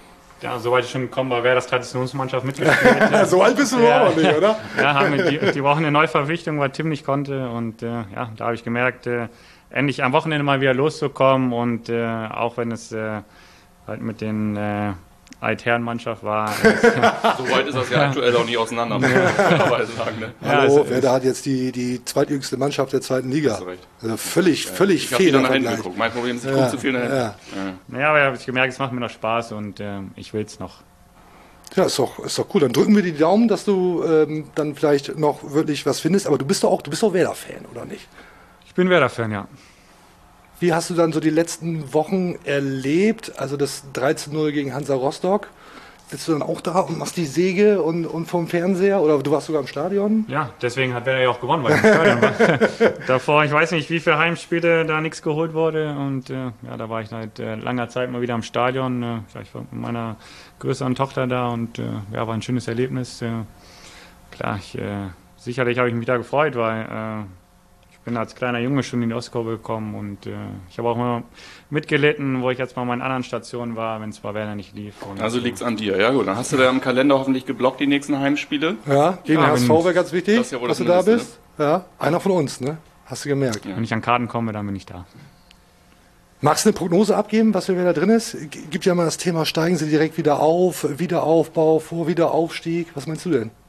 ja, soweit ich schon gekommen war, wäre das Traditionsmannschaft mitgespielt. So alt bist du ja, auch noch nicht, oder? Ja, haben wir, die, die brauchen eine Neuverpflichtung, weil Tim nicht konnte. Und äh, ja, da habe ich gemerkt, äh, endlich am Wochenende mal wieder loszukommen und äh, auch wenn es äh, halt mit den äh, Altherrenmannschaft war. So weit ist das ja aktuell auch nicht auseinander, muss man fairerweise sagen. Ne? Ja, hallo, also, Werder hat jetzt die, die zweitjüngste Mannschaft der zweiten Liga. Hast du recht. Also völlig, ja, völlig ich fehl. Ich habe nach geguckt. Mein Problem ist, ich ja, gucke zu viel nach hinten. Ja, ja. ja aber ich habe gemerkt, es macht mir noch Spaß und äh, ich will es noch. Ja, ist doch, ist doch cool. Dann drücken wir die Daumen, dass du ähm, dann vielleicht noch wirklich was findest. Aber du bist doch auch, du bist doch Werder-Fan, oder nicht? Ich bin Werder-Fan, ja. Wie hast du dann so die letzten Wochen erlebt? Also das dreizehn null gegen Hansa Rostock. Sitzt du dann auch da und machst die Säge und, und vom Fernseher? Oder du warst sogar im Stadion? Ja, deswegen hat Werder ja auch gewonnen, weil ich im Stadion war. Davor, ich weiß nicht, wie viele Heimspiele da nichts geholt wurde. Und äh, ja, da war ich seit äh, langer Zeit mal wieder im Stadion. Äh, ich war mit meiner größeren Tochter da und äh, ja, war ein schönes Erlebnis. Äh, klar, ich, äh, sicherlich habe ich mich da gefreut, weil äh, ich bin als kleiner Junge schon in die Ostkurve gekommen und äh, ich habe auch immer mitgelitten, wo ich jetzt mal in meinen anderen Stationen war, wenn es bei Werder nicht lief. Und also liegt es an dir, ja gut. Dann hast du da im Kalender hoffentlich geblockt die nächsten Heimspiele. Ja, gegen ja, H S V wäre ganz wichtig, das ja dass du da bist. Ne? Ja, einer von uns, ne? Hast du gemerkt. Ja. Wenn ich an Karten komme, dann bin ich da. Magst du eine Prognose abgeben, was wer da drin ist? Gibt ja mal das Thema, steigen sie direkt wieder auf, Wiederaufbau, Vor-Wiederaufstieg. Was meinst du denn?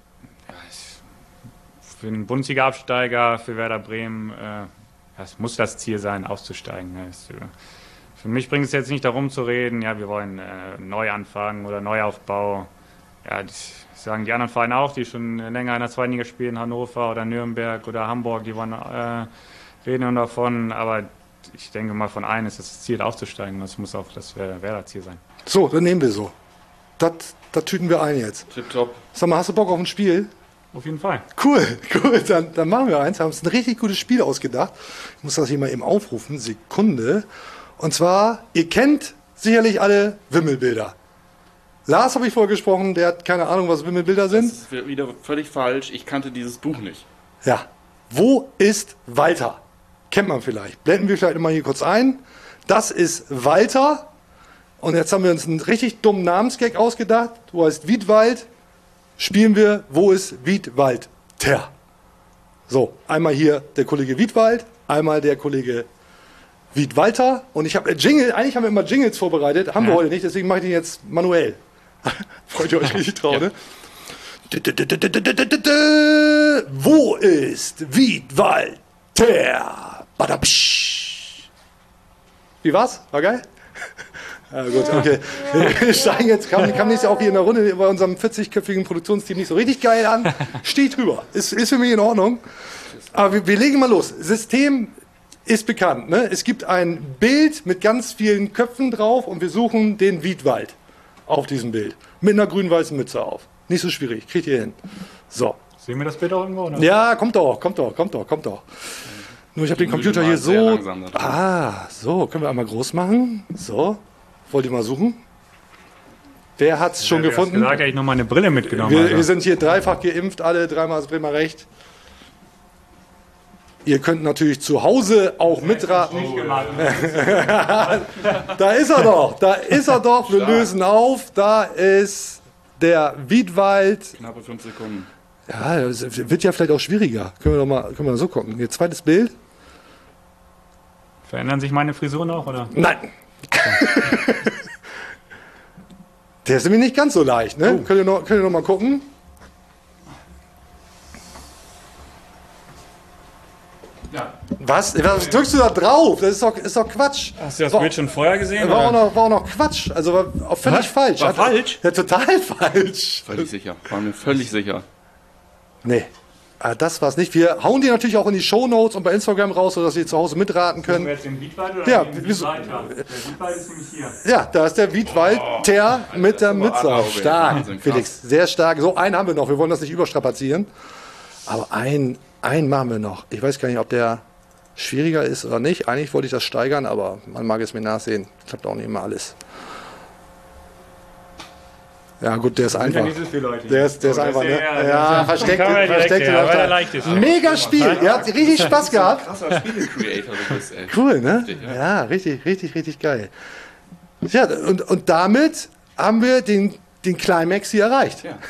für einen Bundesliga-Absteiger, für Werder Bremen, äh, das muss das Ziel sein, aufzusteigen. Das, äh, für mich bringt es jetzt nicht darum zu reden, ja, wir wollen äh, neu anfangen oder Neuaufbau. Ja, das sagen die anderen Vereine auch, die schon länger in der zweiten Liga spielen, Hannover oder Nürnberg oder Hamburg, die wollen äh, reden davon, aber ich denke mal, von allen ist das Ziel aufzusteigen. Das muss auch das Werder-Ziel sein. So, dann nehmen wir so. Das, das tüten wir ein jetzt. Tipptopp. Sag mal, hast du Bock auf ein Spiel? Auf jeden Fall. Cool, cool. Dann, dann machen wir eins. Wir haben uns ein richtig gutes Spiel ausgedacht. Ich muss das hier mal eben aufrufen. Sekunde. Und zwar, ihr kennt sicherlich alle Wimmelbilder. Lars habe ich vorher gesprochen, der hat keine Ahnung, was Wimmelbilder sind. Das ist wieder völlig falsch. Ich kannte dieses Buch nicht. Ja. Wo ist Walter? Kennt man vielleicht. Blenden wir vielleicht mal hier kurz ein. Das ist Walter. Und jetzt haben wir uns einen richtig dummen Namensgag ausgedacht. Du heißt Wiedwald. Spielen wir, wo ist Wiedwald-ter? So, einmal hier der Kollege Wiedwald, einmal der Kollege Wiedwalter. Und ich habe Jingle, eigentlich haben wir immer Jingles vorbereitet, haben wir heute nicht, deswegen mache ich den jetzt manuell. Freut ihr euch richtig drauf, ne? Wo ist Wiedwald-ter? Badabsch. Wie war's? War geil? Ja, gut, okay. Wir steigen jetzt, kam, kam nicht auch hier in der Runde bei unserem vierzigköpfigen Produktionsteam nicht so richtig geil an. Steht drüber. Ist, ist für mich in Ordnung. Aber wir, wir legen mal los. System ist bekannt. Ne? Es gibt ein Bild mit ganz vielen Köpfen drauf und wir suchen den Wiedwald auf diesem Bild. Mit einer grün-weißen Mütze auf. Nicht so schwierig. Kriegt ihr hin. So. Sehen wir das Bild auch irgendwo? Oder? Ja, kommt doch, kommt doch, kommt doch, kommt doch. Nur ich habe den Computer hier so. Ah, so. Können wir einmal groß machen. So. Wollt ihr mal suchen? Wer hat es schon ja, gefunden? Ich habe ich noch mal eine Brille mitgenommen. Wir, wir sind hier dreifach geimpft, alle dreimal das Bremer Recht. Ihr könnt natürlich zu Hause auch mitraten. Da ist er doch, da ist er doch. Wir lösen auf. Da ist der Wiedwald. Knappe fünf Sekunden. Ja, das wird ja vielleicht auch schwieriger. Können wir doch mal, können wir so gucken. Hier, zweites Bild. Verändern sich meine Frisuren auch, oder? Nein. Der ist nämlich nicht ganz so leicht, ne? Oh. Könnt ihr noch, könnt ihr noch mal gucken? Ja. Was? Was drückst du da drauf? Das ist doch, ist doch Quatsch. Hast du das Bild schon vorher gesehen? War auch, oder? noch, war auch noch Quatsch. Also war auch völlig Was? falsch. War Hat, falsch? Ja, total falsch. Völlig sicher. War mir völlig sicher. Nee. Ah, das war's nicht. Wir hauen die natürlich auch in die Shownotes und bei Instagram raus, sodass ihr zu Hause mitraten können. Wir jetzt den Wiedwald oder Ja, den wieso- Wiedwalter? Der Wiedwald ist nämlich hier. Ja, da ist der Wiedwald-ter mit der Mütze auf. Auge. Stark, Wahnsinn, krass. Felix. Sehr stark. So, einen haben wir noch. Wir wollen das nicht überstrapazieren. Aber einen, einen machen wir noch. Ich weiß gar nicht, ob der schwieriger ist oder nicht. Eigentlich wollte ich das steigern, aber man mag es mir nachsehen. Klappt auch nicht immer alles. Ja gut, der ist Sind ja einfach. nicht so viele Leute. Der ist, der ist Oh, das einfach, ist ne? der- Ja, das- versteckt, kann man direkt, versteckt. ja, weil er leicht ist. Mega Spiel. Ihr habt richtig Spaß gehabt. Krasser Spiele-Creator du bist, ey. Cool, ne? Richtig, ja. Ja, richtig, richtig, richtig geil. Ja, und, und damit haben wir den, den Climax hier erreicht. Ja.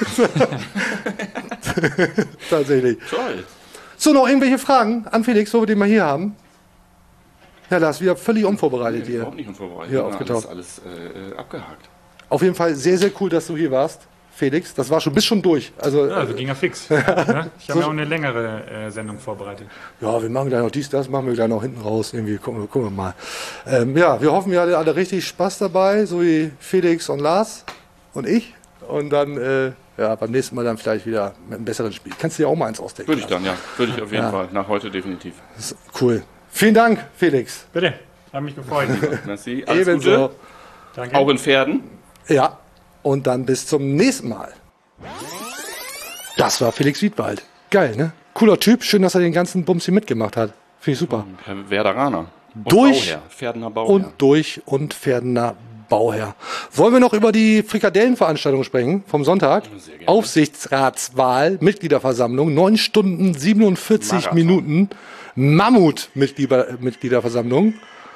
Tatsächlich. Toll. So, noch irgendwelche Fragen an Felix, so wir den mal hier haben? Ja, Lars, wieder völlig unvorbereitet hier. Überhaupt nicht unvorbereitet. Hier Ja, aufgetaucht. alles, alles äh, abgehakt. Auf jeden Fall sehr, sehr cool, dass du hier warst, Felix. Das war schon, bist schon durch. Also, Ja, also ging ja fix. Ne? Ich habe ja auch eine längere äh, Sendung vorbereitet. ja, wir machen gleich noch dies, das, machen wir gleich noch hinten raus. Irgendwie, gucken, wir- gucken wir mal. Ähm, ja, wir hoffen, wir hatten alle richtig Spaß dabei, so wie Felix und Lars und ich. Und dann, äh, ja, beim nächsten Mal dann vielleicht wieder mit einem besseren Spiel. Kannst du dir auch mal eins ausdenken? Würde ich dann, ja. Würde ich auf jeden Ja. Fall. Nach heute definitiv. Cool. Vielen Dank, Felix. Bitte, hat mich gefreut. Merci. Alles Ebenso. Gute. Danke. Auch in Pferden. Ja, und dann bis zum nächsten Mal. Das war Felix Wiedwald. Geil, ne? Cooler Typ. Schön, dass er den ganzen Bums hier mitgemacht hat. Finde ich super. Herr Werderaner. Und Durch Bauherr. Pferdener Bauherr. Und durch und Pferdener Bauherr. Wollen wir noch über die Frikadellenveranstaltung sprechen vom Sonntag? Sehr gerne. Aufsichtsratswahl, Mitgliederversammlung, neun Stunden siebenundvierzig Marathon. Minuten. Mammut-Mitgliederversammlung.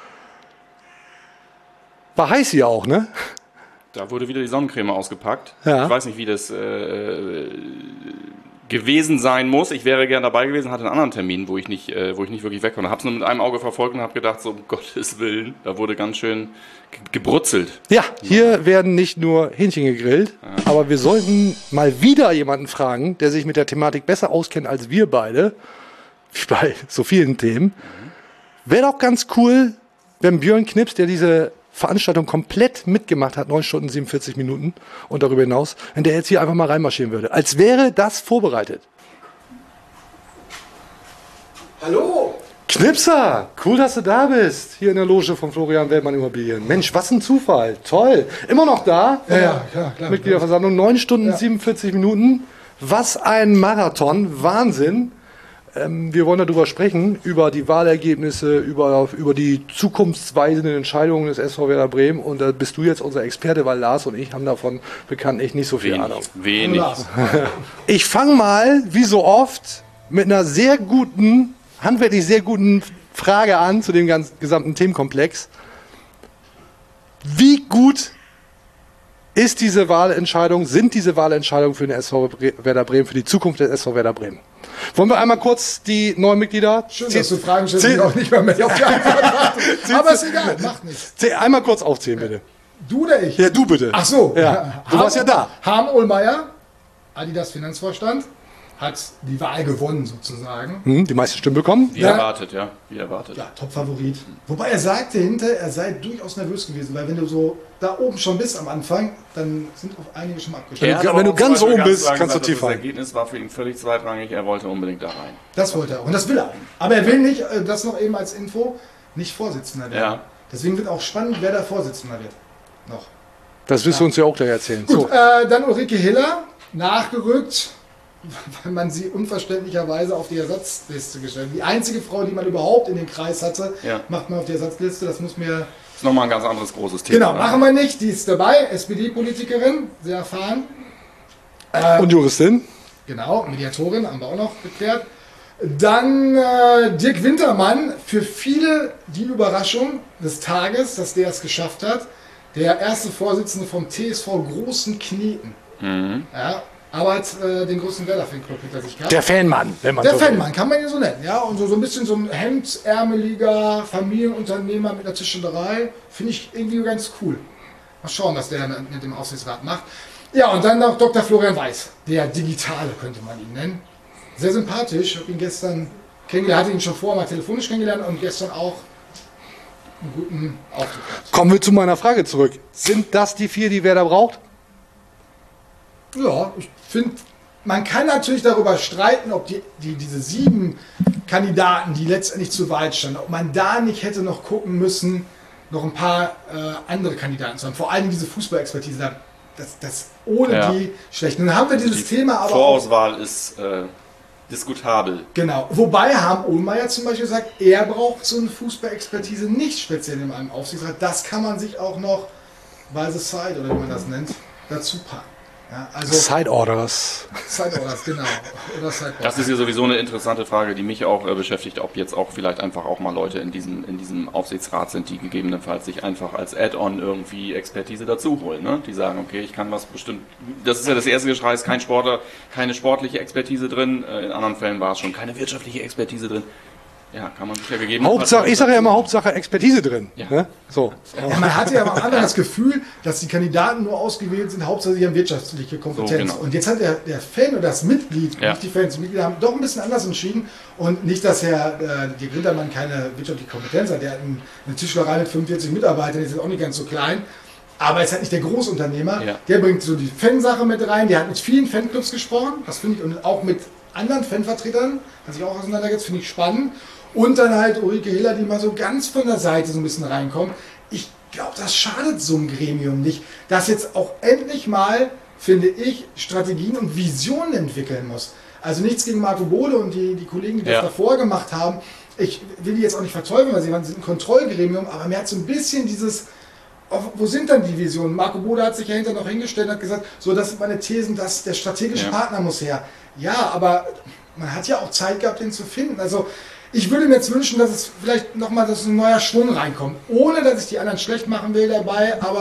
War heiß hier auch, ne? Da wurde wieder die Sonnencreme ausgepackt. Ja. Ich weiß nicht, wie das äh, gewesen sein muss. Ich wäre gern dabei gewesen, hatte einen anderen Termin, wo ich nicht, äh, wo ich nicht wirklich weg konnte. Habe es nur mit einem Auge verfolgt und habe gedacht, so um Gottes Willen, da wurde ganz schön ge gebrutzelt. Ja, hier werden nicht nur Hähnchen gegrillt, ja. aber wir sollten mal wieder jemanden fragen, der sich mit der Thematik besser auskennt als wir beide, wie bei so vielen Themen. Mhm. Wäre doch ganz cool, wenn Björn Knips, der diese Veranstaltung komplett mitgemacht hat, neun Stunden, siebenundvierzig Minuten und darüber hinaus, wenn der jetzt hier einfach mal reinmarschieren würde. Als wäre das vorbereitet. Hallo! Knipser, cool, dass du da bist, hier in der Loge von Florian Weltmann Immobilien. Mensch, was ein Zufall, toll. Immer noch da? Ja, ja, ja klar. Mitgliederversammlung, neun Stunden, ja. siebenundvierzig Minuten. Was ein Marathon, Wahnsinn. Ähm, wir wollen darüber sprechen, über die Wahlergebnisse, über, über die zukunftsweisenden Entscheidungen des S V Werder Bremen. Und da bist du jetzt unser Experte, weil Lars und ich haben davon bekanntlich nicht so viel wenig, Ahnung. Wenig. Ich fange mal, wie so oft, mit einer sehr guten, handwerklich sehr guten Frage an zu dem ganzen, gesamten Themenkomplex. Wie gut ist diese Wahlentscheidung, sind diese Wahlentscheidungen für den S V Werder Bremen, für die Zukunft des S V Werder Bremen? Wollen wir einmal kurz die neuen Mitglieder... Schön, dass du Fragen stellst, die auch nicht mehr mehr auf die Antwort warten. Aber ist egal, macht nichts. Einmal kurz aufzählen, bitte. Du oder ich? Ja, du bitte. Ach so. Ja. Du warst ja da. Harm Ohlmeier, Adidas Finanzvorstand, hat die Wahl gewonnen sozusagen. Hm, die meisten Stimmen bekommen. Wie Ja. erwartet, ja. Wie erwartet. Ja, Top-Favorit. Wobei er sagte hinter, er sei durchaus nervös gewesen, weil wenn du so da oben schon bist am Anfang, dann sind auch einige schon mal abgeschlossen. Er hat Wenn aber du auch ganz zum Beispiel oben bist, klar kannst du gesagt, tief Das fallen. Ergebnis war für ihn völlig zweitrangig, er wollte unbedingt da rein. Das wollte er auch und das will er. Aber er will nicht, äh, das noch eben als Info, nicht Vorsitzender werden. Ja. Deswegen wird auch spannend, wer da Vorsitzender wird. Noch. Das wirst du uns ja auch gleich erzählen. Gut, So. äh, dann Ulrike Hiller, nachgerückt, weil man sie unverständlicherweise auf die Ersatzliste gestellt hat. Die einzige Frau, die man überhaupt in den Kreis hatte, Ja. macht man auf die Ersatzliste. Das muss mir... Ist nochmal ein ganz anderes großes Thema. Genau, ne? machen wir nicht. Die ist dabei, S P D-Politikerin, sehr erfahren. Und Juristin? Genau, Mediatorin, haben wir auch noch geklärt. Dann äh, Dirk Wintermann, für viele die Überraschung des Tages, dass der es geschafft hat. Der erste Vorsitzende vom T S V Großen Kneten. Mhm. Ja, aber hat äh, den größten Werder-Fanclub hinter sich gehabt. Der Fanmann, wenn man Der so will. Fanmann, kann man ihn so nennen. Ja, und so, so ein bisschen so ein hemdsärmeliger Familienunternehmer mit einer Tischlerei. Finde ich irgendwie ganz cool. Mal schauen, was der mit dem Aufsichtsrat macht. Ja, und dann noch Doktor Florian Weiß. Der Digitale könnte man ihn nennen. Sehr sympathisch. Ich habe ihn gestern kennengelernt, hatte ihn schon vorher mal telefonisch kennengelernt und gestern auch einen guten Auftritt gehabt. Kommen wir zu meiner Frage zurück. Sind das die vier, die Werder braucht? Ja, ich finde, man kann natürlich darüber streiten, ob die, die, diese sieben Kandidaten, die letztendlich zur Wahl standen, ob man da nicht hätte noch gucken müssen, noch ein paar äh, andere Kandidaten zu haben. Vor allem diese Fußballexpertise, da- das, das ohne Ja. die schlecht. Nun haben wir dieses Die Thema aber auch, Vorauswahl ist äh, diskutabel. genau. Wobei Harm Ohlmeier zum Beispiel sagt, er braucht so eine Fußballexpertise nicht speziell in einem Aufsichtsrat. Das kann man sich auch noch by the side, oder wie man das nennt, dazu packen. Ja, also Side Orders. Side Orders, genau. Oder Side Das ist ja sowieso eine interessante Frage, die mich auch äh, beschäftigt, ob jetzt auch vielleicht einfach auch mal Leute in diesem, in diesem Aufsichtsrat sind, die gegebenenfalls sich einfach als Add-on irgendwie Expertise dazu holen. Ne? Die sagen, okay, ich kann was bestimmt. Das ist ja das erste Geschrei, ist kein Sportler, keine sportliche Expertise drin. Äh, in anderen Fällen war es schon keine wirtschaftliche Expertise drin. Ja, kann man sich ja gegebenenfalls. Hauptsache, ich sage ja immer Hauptsache Expertise drin. Ja. Ne? So. Ja, man hatte ja am Anfang das Gefühl, dass die Kandidaten nur ausgewählt sind, hauptsächlich an wirtschaftliche Kompetenz. So, genau. Und jetzt hat der, der Fan oder das Mitglied, Ja. nicht die Fans, die Mitglieder haben doch ein bisschen anders entschieden. Und nicht, dass Herr äh, Dirk Wintermann keine wirtschaftliche Kompetenz hat. Der hat ein, eine Tischlerei mit fünfundvierzig Mitarbeitern, die ist jetzt auch nicht ganz so klein. Aber er ist halt nicht der Großunternehmer. Ja. Der bringt so die Fansache mit rein. Der hat mit vielen Fanclubs gesprochen. Das finde ich, und auch mit anderen Fanvertretern, hat sich auch auseinandergesetzt, finde ich spannend. Und dann halt Ulrike Hiller, die mal so ganz von der Seite so ein bisschen reinkommt. Ich glaube, das schadet so einem Gremium nicht, das jetzt auch endlich mal, finde ich, Strategien und Visionen entwickeln muss. Also nichts gegen Marco Bode und die, die Kollegen, die das Ja. davor gemacht haben. Ich will die jetzt auch nicht verteufeln, weil sie sind ein Kontrollgremium, aber mir hat so ein bisschen dieses, oh, wo sind dann die Visionen? Marco Bode hat sich ja hinterher noch hingestellt und hat gesagt, so, das sind meine Thesen, dass der strategische Ja. Partner muss her. Ja, aber man hat ja auch Zeit gehabt, den zu finden. Also ich würde mir jetzt wünschen, dass es vielleicht nochmal, dass ein neuer Schwung reinkommt. Ohne, dass ich die anderen schlecht machen will dabei, aber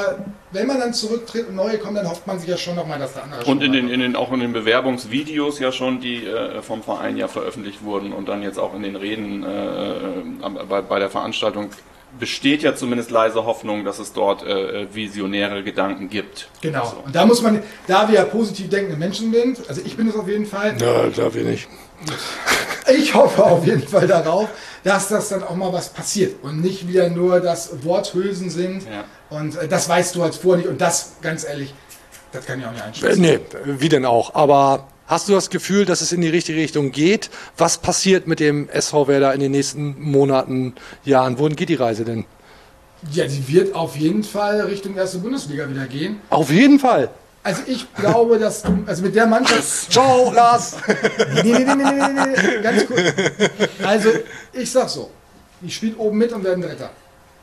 wenn man dann zurücktritt und neue kommen, dann hofft man sich ja schon nochmal, dass der andere Und in schon den, in den, auch in den Bewerbungsvideos ja schon, die äh, vom Verein ja veröffentlicht wurden und dann jetzt auch in den Reden äh, bei, bei der Veranstaltung, besteht ja zumindest leise Hoffnung, dass es dort äh, visionäre Gedanken gibt. Genau. So. Und da muss man, da wir ja positiv denkende Menschen sind, also ich bin es auf jeden Fall. Ja, glaube ich nicht. Ich hoffe auf jeden Fall darauf, dass das dann auch mal was passiert und nicht wieder nur das Worthülsen sind. Ja. Und äh, das weißt du als vorher nicht. Und das, ganz ehrlich, das kann ich auch nicht einschätzen. Nee, wie denn auch. Aber hast du das Gefühl, dass es in die richtige Richtung geht? Was passiert mit dem S V Werder in den nächsten Monaten, Jahren? Wohin geht die Reise denn? Ja, die wird auf jeden Fall Richtung erste Bundesliga wieder gehen. Auf jeden Fall. Also ich glaube, dass du, also mit der Mannschaft... Ciao, Lars! Nee, nee, nee, nee, nee, nee, nee, ganz kurz. Also, ich sag so, die spielen oben mit und werden Dritter.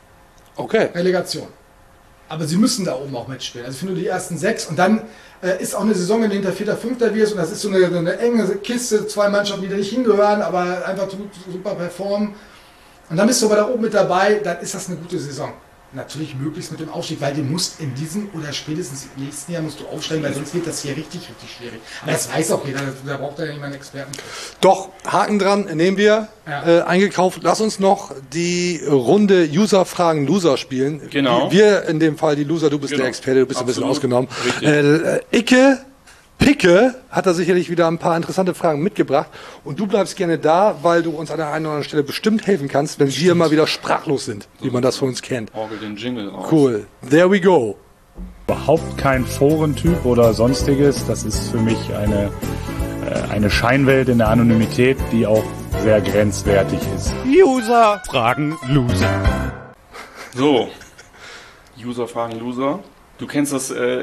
Okay. Relegation. Aber sie müssen da oben auch mitspielen. Also ich finde die ersten sechs und dann äh, ist auch eine Saison, in der hinter Vierter, Fünfter wirst und das ist so eine, eine enge Kiste, zwei Mannschaften, die da nicht hingehören, aber einfach super performen. Und dann bist du aber da oben mit dabei, dann ist das eine gute Saison. Natürlich möglichst mit dem Aufstieg, weil du musst in diesem oder spätestens im nächsten Jahr musst du aufsteigen, weil sonst wird das hier richtig, richtig schwierig. Aber das weiß auch jeder, da braucht ja niemand einen Experten. Doch, Haken dran, nehmen wir. Ja. Äh, eingekauft. Lass uns noch die Runde User-Fragen Loser spielen. Genau. Wir in dem Fall die Loser, du bist Genau. der Experte, du bist Absolut. ein bisschen ausgenommen. Richtig. Äh, Icke, Picke hat da sicherlich wieder ein paar interessante Fragen mitgebracht. Und du bleibst gerne da, weil du uns an der einen oder anderen Stelle bestimmt helfen kannst, wenn wir mal wieder sprachlos sind, wie man das von uns kennt. Orgel den Jingle raus. Cool. There we go. Überhaupt kein Forentyp oder sonstiges. Das ist für mich eine, äh, eine Scheinwelt in der Anonymität, die auch sehr grenzwertig ist. User fragen Loser. So. User fragen Loser. Du kennst das, äh,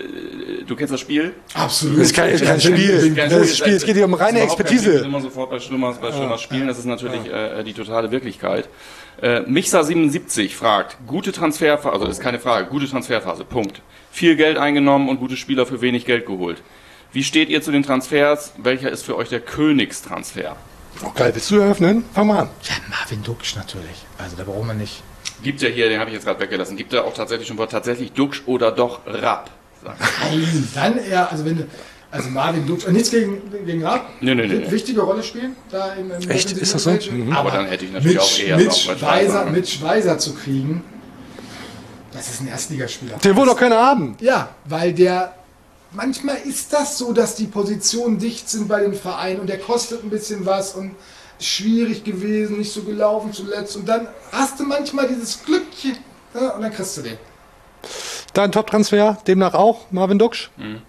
du kennst das Spiel? Absolut. Das ist kein, ist kein Spiel. Kein Das Spiel. Es geht hier um reine Das ist überhaupt kein Spiel. Wir sind Expertise. immer sofort bei Schwimmers, bei Schwimmers Spielen. Das ist natürlich äh, die totale Wirklichkeit. Äh, Mixa siebenundsiebzig fragt, gute Transferphase, also ist keine Frage, gute Transferphase, Punkt. Viel Geld eingenommen und gute Spieler für wenig Geld geholt. Wie steht ihr zu den Transfers? Welcher ist für euch der Königstransfer? Oh, geil, willst du eröffnen? Fang mal an. Ja, Marvin Duksch natürlich. Also da brauchen wir nicht. Gibt ja hier, den habe ich jetzt gerade weggelassen, gibt ja auch tatsächlich schon Wort tatsächlich Duksch oder doch Rapp? Sagt er. Nein, dann eher, also wenn du, also Marvin Duksch, nichts gegen, gegen Rapp, Nee, nee, nee, nee. wichtige Rolle spielen, da im, im Echt? Ist das so? Mhm. Aber dann hätte ich natürlich mit, auch eher mit noch bei Schweizer, Schweizer. mit Schweizer zu kriegen, das ist ein Erstligaspieler. Den will doch keiner haben. Ja, weil der, manchmal ist das so, dass die Positionen dicht sind bei den Vereinen und der kostet ein bisschen was und schwierig gewesen, nicht so gelaufen zuletzt und dann hast du manchmal dieses Glückchen, ja, und dann kriegst du den. Dein Top-Transfer, demnach auch, Marvin Duksch?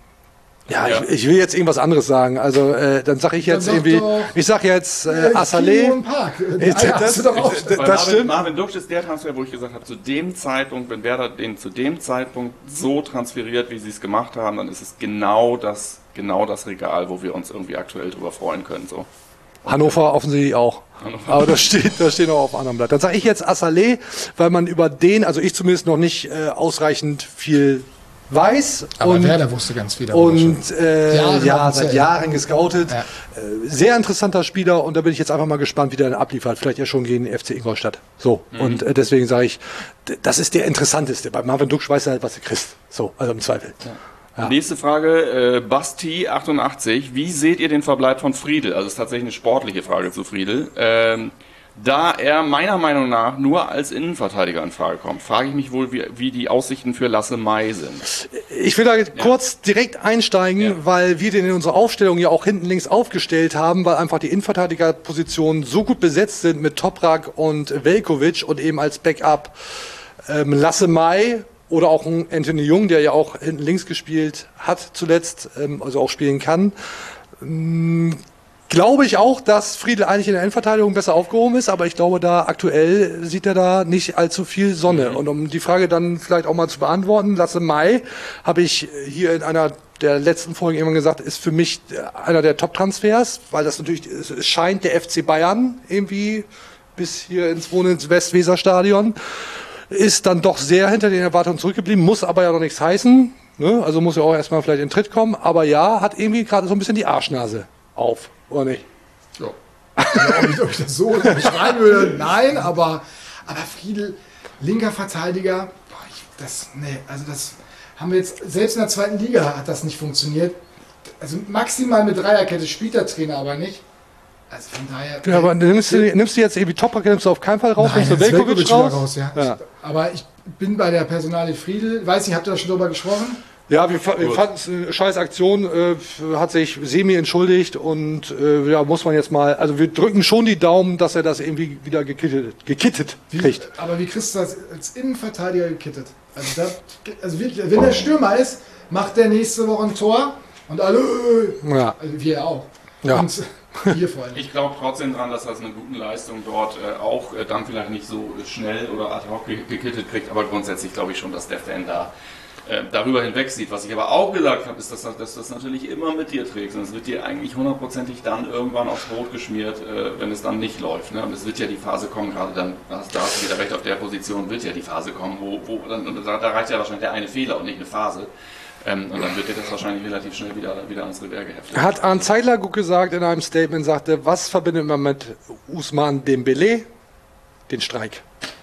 Ja, Ja. Ich, ich will jetzt irgendwas anderes sagen. Also, äh, dann sage ich jetzt Dann sag irgendwie, doch, ich sag jetzt äh, Äh, Kino Assalé. im Park. Die Äh, Eier hast du doch auch. das, Bei das Marvin, stimmt. Marvin Duksch ist der Transfer, wo ich gesagt habe, zu dem Zeitpunkt, wenn Werder den zu dem Zeitpunkt so transferiert, wie sie es gemacht haben, dann ist es genau das, genau das Regal, wo wir uns irgendwie aktuell drüber freuen können. So. Hannover offensichtlich auch. Hannover. Aber das steht, das steht noch auf anderem Blatt. Dann sage ich jetzt Assalé, weil man über den, also ich zumindest noch nicht äh, ausreichend viel weiß. Aber und Werder wusste ganz viel darüber schon. und äh, Jahre ja, haben seit sie- Jahren gescoutet. Ja. Äh, sehr interessanter Spieler und da bin ich jetzt einfach mal gespannt, wie der dann abliefert. Vielleicht ja schon gegen den F C Ingolstadt. So, und äh, deswegen sage ich, d- das ist der interessanteste. Bei Marvin Duksch weiß er halt, was er kriegt. So, also im Zweifel. Ja. Nächste Frage, äh, Basti achtundachtzig. Wie seht ihr den Verbleib von Friedel? Also es ist tatsächlich eine sportliche Frage zu Friedel. Ähm, da er meiner Meinung nach nur als Innenverteidiger in Frage kommt, frage ich mich wohl, wie, wie die Aussichten für Lasse May sind. Ich will da kurz direkt einsteigen, Ja. weil wir den in unserer Aufstellung ja auch hinten links aufgestellt haben, weil einfach die Innenverteidigerpositionen so gut besetzt sind mit Toprak und Veljkovic und eben als Backup ähm, Lasse May oder auch ein Anthony Jung, der ja auch hinten links gespielt hat zuletzt, ähm, also auch spielen kann. Ähm, glaube ich auch, dass Friedel eigentlich in der Innenverteidigung besser aufgehoben ist, aber ich glaube, da aktuell sieht er da nicht allzu viel Sonne. Und um die Frage dann vielleicht auch mal zu beantworten, Lasse May habe ich hier in einer der letzten Folgen irgendwann gesagt, ist für mich einer der Top-Transfers, weil das natürlich, es scheint der F C Bayern irgendwie bis hier ins Wohnen ins Westweserstadion, ist dann doch sehr hinter den Erwartungen zurückgeblieben, muss aber ja noch nichts heißen, ne? Also muss ja auch erstmal vielleicht in Tritt kommen, aber ja, hat irgendwie gerade so ein bisschen die Arschnase auf, oder nicht? Ja. Ja, ob, ich, ob ich das so beschreiben würde, nein, aber, aber Friedel, linker Verteidiger, boah, ich, das, nee, also das, haben wir jetzt, selbst in der zweiten Liga hat das nicht funktioniert. Also maximal mit Dreierkette spielt der Trainer aber nicht. Also von daher... Ja, aber nimmst du, nimmst du jetzt irgendwie Toprak, nimmst du auf keinen Fall raus, Nein, nimmst du Veljković raus? raus ja. Ja. Ich, aber ich bin bei der Personalie Friedel. Weiß nicht, habt ihr da schon drüber gesprochen? Ja, wir, wir fanden es eine scheiß Aktion, äh, hat sich Semi entschuldigt und äh, ja, muss man jetzt mal, also wir drücken schon die Daumen, dass er das irgendwie wieder gekittet, gekittet Wie, kriegt. aber wie kriegst du das als Innenverteidiger gekittet? Also, da, also wirklich, wenn der Stürmer ist, macht der nächste Woche ein Tor und alle, Ja. also wir auch. Ja. Und wir vor allem. Ich glaube trotzdem dran, dass er eine gute Leistung dort äh, auch äh, dann vielleicht nicht so schnell oder ad hoc ge- gekittet kriegt, aber grundsätzlich glaube ich schon, dass der Fan da äh, darüber hinweg sieht. Was ich aber auch gesagt habe, ist, dass, dass das natürlich immer mit dir trägst und es wird dir eigentlich hundertprozentig dann irgendwann aufs Brot geschmiert, äh, wenn es dann nicht läuft. Ne? Und es wird ja die Phase kommen, gerade dann, da hast, da hast du wieder recht, auf der Position wird ja die Phase kommen, wo, wo dann, und da, da reicht ja wahrscheinlich der eine Fehler und nicht eine Phase. Ähm, und dann wird dir das wahrscheinlich relativ schnell wieder, wieder ans Revers geheftet. Hat Arne Zeidler gut gesagt in einem Statement, sagte, was verbindet man mit Ousmane Dembélé? Den Streik.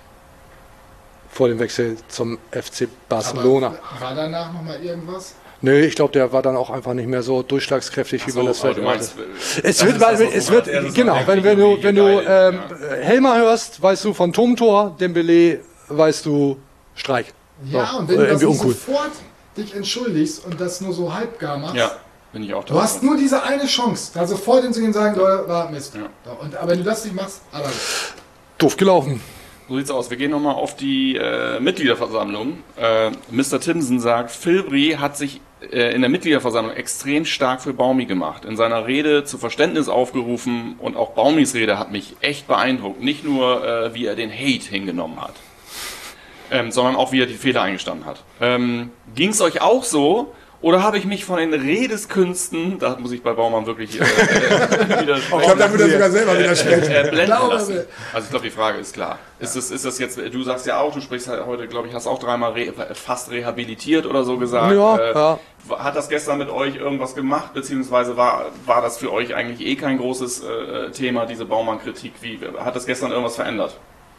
Vor dem Wechsel zum F C Barcelona. Aber war danach nochmal irgendwas? Nö, ich glaube, der war dann auch einfach nicht mehr so durchschlagskräftig, wie So, man das aber vielleicht du meinst, erwartet. äh, Es das wird, ist das, weil, was es du wird, meinst. Ja, genau, das wenn, ist wenn du, wie wenn du geil, ähm, Helmer hörst, weißt du von Turmtor, Dembélé, weißt du Streik. Ja, So, und wenn oder du das irgendwie nicht uncool. sofort dich entschuldigst und das nur so halbgar machst, Ja, bin ich auch du hast nur diese eine Chance, da sofort hinzugehen und sagen, Leute, war Mist. Ja. So, und, aber wenn du das nicht machst, aber Doof gelaufen. So sieht's aus. Wir gehen nochmal auf die äh, Mitgliederversammlung. Äh, Mister Timsen sagt, Filbri hat sich äh, in der Mitgliederversammlung extrem stark für Baumi gemacht. In seiner Rede zu Verständnis aufgerufen und auch Baumis Rede hat mich echt beeindruckt. Nicht nur, äh, wie er den Hate hingenommen hat, ähm, sondern auch, wie er die Fehler eingestanden hat. Ähm, ging's euch auch so? Oder habe ich mich von den Redeskünsten, da muss ich bei Baumann wirklich äh, äh, widersprechen, ich glaube, da wird er sogar selber widersprechen. äh, blenden Glaube lassen. mir. Also ich glaube, die Frage ist klar. Ist das, ist das jetzt, du sagst ja auch, du sprichst halt heute, glaube ich, hast auch dreimal re, fast rehabilitiert oder so gesagt. Ja, äh, ja. Hat das gestern mit euch irgendwas gemacht, beziehungsweise war, war das für euch eigentlich eh kein großes äh, Thema, diese Baumann-Kritik? Wie, hat das gestern irgendwas verändert?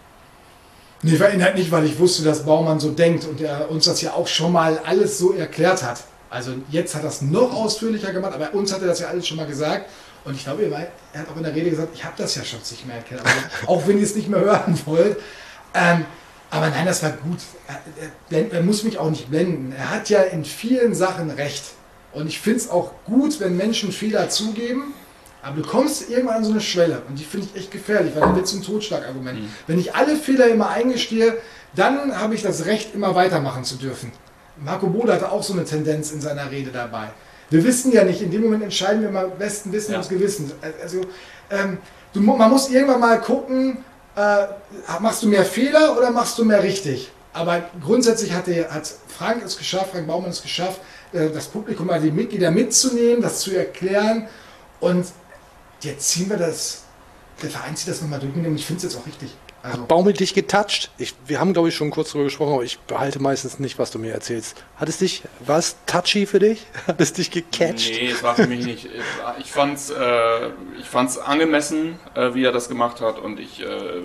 nee, verändert nicht, weil ich wusste, dass Baumann so denkt und er uns das ja auch schon mal alles so erklärt hat. Also jetzt hat er es noch ausführlicher gemacht, aber uns hat er das ja alles schon mal gesagt. Und ich glaube, er hat auch in der Rede gesagt, ich habe das ja schon nicht mehr erklärt. Also, auch wenn ihr es nicht mehr hören wollt. Ähm, aber nein, das war gut. Er, er, er muss mich auch nicht blenden. Er hat ja in vielen Sachen recht. Und ich finde es auch gut, wenn Menschen Fehler zugeben. Aber du kommst irgendwann an so eine Schwelle. Und die finde ich echt gefährlich, weil dann wird es ein Totschlagargument. Mhm. Wenn ich alle Fehler immer eingestehe, dann habe ich das Recht, immer weitermachen zu dürfen. Marco Bode hatte auch so eine Tendenz in seiner Rede dabei. Wir wissen ja nicht, in dem Moment entscheiden wir mal besten Wissen Ja. und Gewissen. Also, ähm, du, man muss irgendwann mal gucken, äh, machst du mehr Fehler oder machst du mehr richtig? Aber grundsätzlich hat, der, hat Frank es geschafft, Frank Baumann es geschafft, äh, das Publikum, also die Mitglieder mitzunehmen, das zu erklären. Und jetzt ziehen wir das, der Verein zieht das nochmal durch und ich finde es jetzt auch richtig. Also, Hat Baumel dich getoucht? Ich, wir haben, glaube ich, schon kurz darüber gesprochen, aber ich behalte meistens nicht, was du mir erzählst. Hat es dich, war es touchy für dich? Hat es dich gecatcht? Nee, es war für mich nicht. Ich fand's, äh, ich fand's angemessen, äh, wie er das gemacht hat, und ich äh,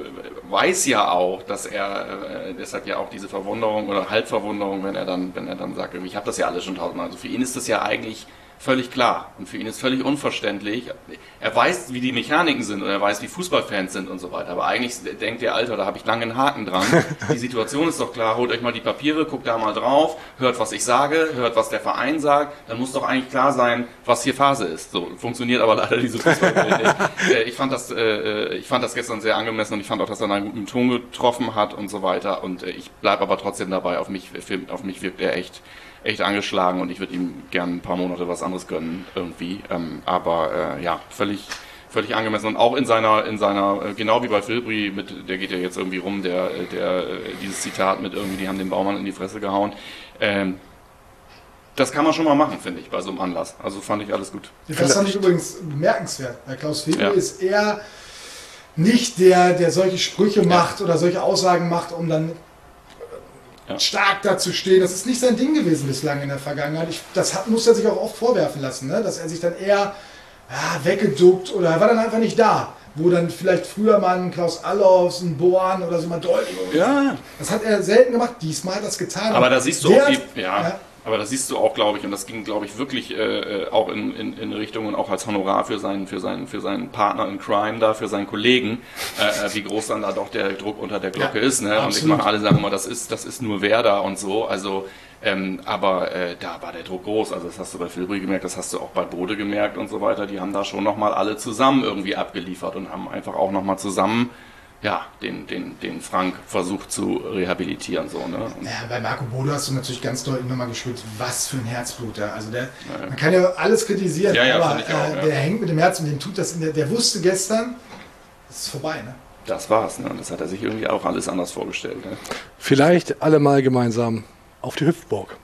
weiß ja auch, dass er äh, deshalb ja auch diese Verwunderung oder Halbverwunderung, wenn er dann, wenn er dann sagt, ich habe das ja alles schon tausendmal. Also für ihn ist das ja eigentlich völlig klar und für ihn ist völlig unverständlich. Er weiß, wie die Mechaniken sind und er weiß, wie Fußballfans sind und so weiter. Aber eigentlich denkt der Alter, da habe ich lange einen Haken dran. Die Situation ist doch klar, holt euch mal die Papiere, guckt da mal drauf, hört, was ich sage, hört, was der Verein sagt. Dann muss doch eigentlich klar sein, was hier Phase ist. So funktioniert aber leider diese Fußballwelt nicht. Ich fand das, äh, ich fand das gestern sehr angemessen und ich fand auch, dass er einen guten Ton getroffen hat und so weiter. Und ich bleibe aber trotzdem dabei, auf mich, auf mich wirkt er echt echt angeschlagen und ich würde ihm gern ein paar Monate was anderes gönnen irgendwie, ähm, aber äh, ja, völlig völlig angemessen und auch in seiner in seiner äh, genau wie bei Filbri, mit der geht ja jetzt irgendwie rum, der der äh, dieses Zitat mit irgendwie, die haben den Baumann in die Fresse gehauen. Ähm, das kann man schon mal machen, finde ich, bei so einem Anlass. Also fand ich alles gut. das fand ich übrigens bemerkenswert. Herr Klaus Filbri Ja. ist eher nicht der, der solche Sprüche macht oder solche Aussagen macht, um dann Ja. stark dazu stehen. Das ist nicht sein Ding gewesen bislang in der Vergangenheit. Ich, das hat, muss er sich auch oft vorwerfen lassen, ne? Dass er sich dann eher ja, weggeduckt oder er war dann einfach nicht da. Wo dann vielleicht früher mal ein Klaus Allofs, ein Boan oder so mal deutlich. Ja. Das hat er selten gemacht. Diesmal hat er das getan. Aber da siehst du Der auch hat- die, ja, ja. Aber das siehst du auch, glaube ich, und das ging, glaube ich, wirklich äh, auch in, in, in Richtung und auch als Honorar für seinen, für seinen, für seinen Partner in Crime da, für seinen Kollegen, äh, wie groß dann da doch der Druck unter der Glocke ja, ist. Ne? Und ich meine, alle sagen immer, das ist, das ist nur Werder und so. Also, ähm, aber äh, da war der Druck groß. Also das hast du bei Filbri gemerkt, das hast du auch bei Bode gemerkt und so weiter. Die haben da schon nochmal alle zusammen irgendwie abgeliefert und haben einfach auch nochmal zusammen ja, den, den, den Frank versucht zu rehabilitieren. So, ne? Ja, bei Marco Bode hast du natürlich ganz deutlich nochmal gespürt, was für ein Herzbluter. Also der, ja, ja. Man kann ja alles kritisieren, ja, ja, aber auch, äh, ja. der hängt mit dem Herzen, dem tut das, der, der wusste gestern, das ist vorbei. Ne? Das war's, ne? Das hat er sich irgendwie auch alles anders vorgestellt. Ne? Vielleicht alle mal gemeinsam auf die Hüpfburg.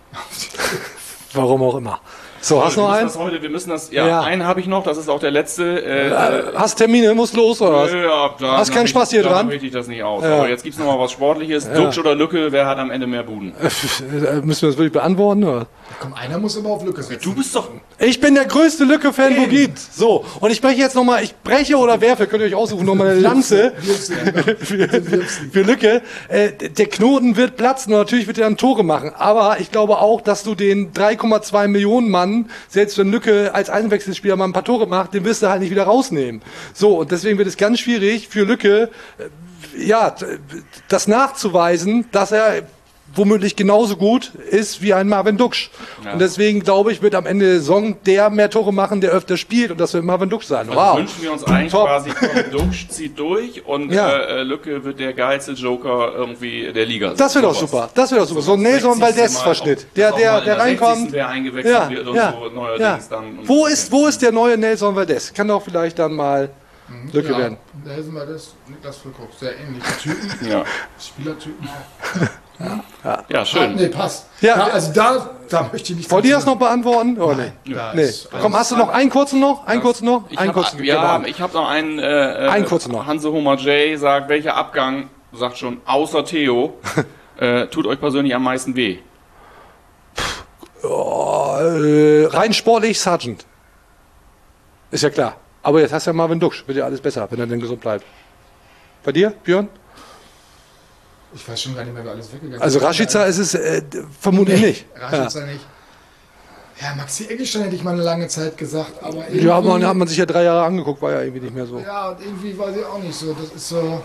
Warum auch immer. So, hast du noch einen? Heute, wir müssen das, ja, ja. einen habe ich noch, das ist auch der letzte. Äh, hast Termine, musst los oder was? Ja, da hast keinen Spaß hier da dran? Da ich das nicht aus. Ja. Aber jetzt gibt es noch mal was Sportliches. Ja. Duxch oder Lücke, wer hat am Ende mehr Buden? Müssen wir das wirklich beantworten? Oder? Komm, einer muss aber auf Lücke setzen. Du bist doch... Ich bin der größte Lücke-Fan, wo gibt. So, und ich breche jetzt nochmal, ich breche oder werfe, könnt ihr euch aussuchen, nochmal eine Lanze für, für Lücke. Äh, der Knoten wird platzen und natürlich wird er dann Tore machen. Aber ich glaube auch, dass du den drei Komma zwei Millionen Mann, selbst wenn Lücke als Einwechselspieler mal ein paar Tore macht, den wirst du halt nicht wieder rausnehmen. So, und deswegen wird es ganz schwierig für Lücke, äh, ja, das nachzuweisen, dass er womöglich genauso gut ist wie ein Marvin Duxch. Ja. Und deswegen, glaube ich, wird am Ende der Saison der mehr Tore machen, der öfter spielt. Und das wird Marvin Duxch sein. Also wow. wünschen wir uns eigentlich Top. quasi, Duxch zieht durch und ja. äh, Lücke wird der geilste Joker irgendwie der Liga. Das wird doch super. Das wird doch super. So ein Nelson Valdez-Verschnitt. Der, der, der reinkommt. Der eingewechselt ja. wird und ja. so neuerdings ja. dann. Wo ist, wo ist der neue Nelson Valdez? Kann doch vielleicht dann mal mhm. Lücke ja. werden. Nelson Valdez, Niklas Füllkrug. Sehr ähnliche Typen. Ja. Spielertypen auch. Ja. Ja. ja, schön. Nee, passt. Ja, da, also da, da möchte ich nicht. Wollt ihr das noch beantworten? Oh, nee. Ja, nee. Komm, hast du noch einen kurzen noch? Einen kurzen noch? Einen kurzen. Ja, ich habe noch einen. Äh, einen kurzen noch. Hanse Homer J sagt, welcher Abgang, sagt schon, außer Theo, äh, tut euch persönlich am meisten weh? Oh, äh, rein sportlich Sargent. Ist ja klar. Aber jetzt hast du ja Marvin Duxch. Wird ja alles besser, wenn er denn gesund bleibt. Bei dir, Björn? Ich weiß schon gar nicht mehr, wer alles weggegangen ist. Also Rashica ist es äh, vermutlich nee, nicht. Rashica ja. nicht. Ja, Maxi Eggestein hätte ich mal eine lange Zeit gesagt. Aber ja, man hat man sich ja drei Jahre angeguckt, war ja irgendwie nicht mehr so. Ja, und irgendwie war sie auch nicht so. Das ist so...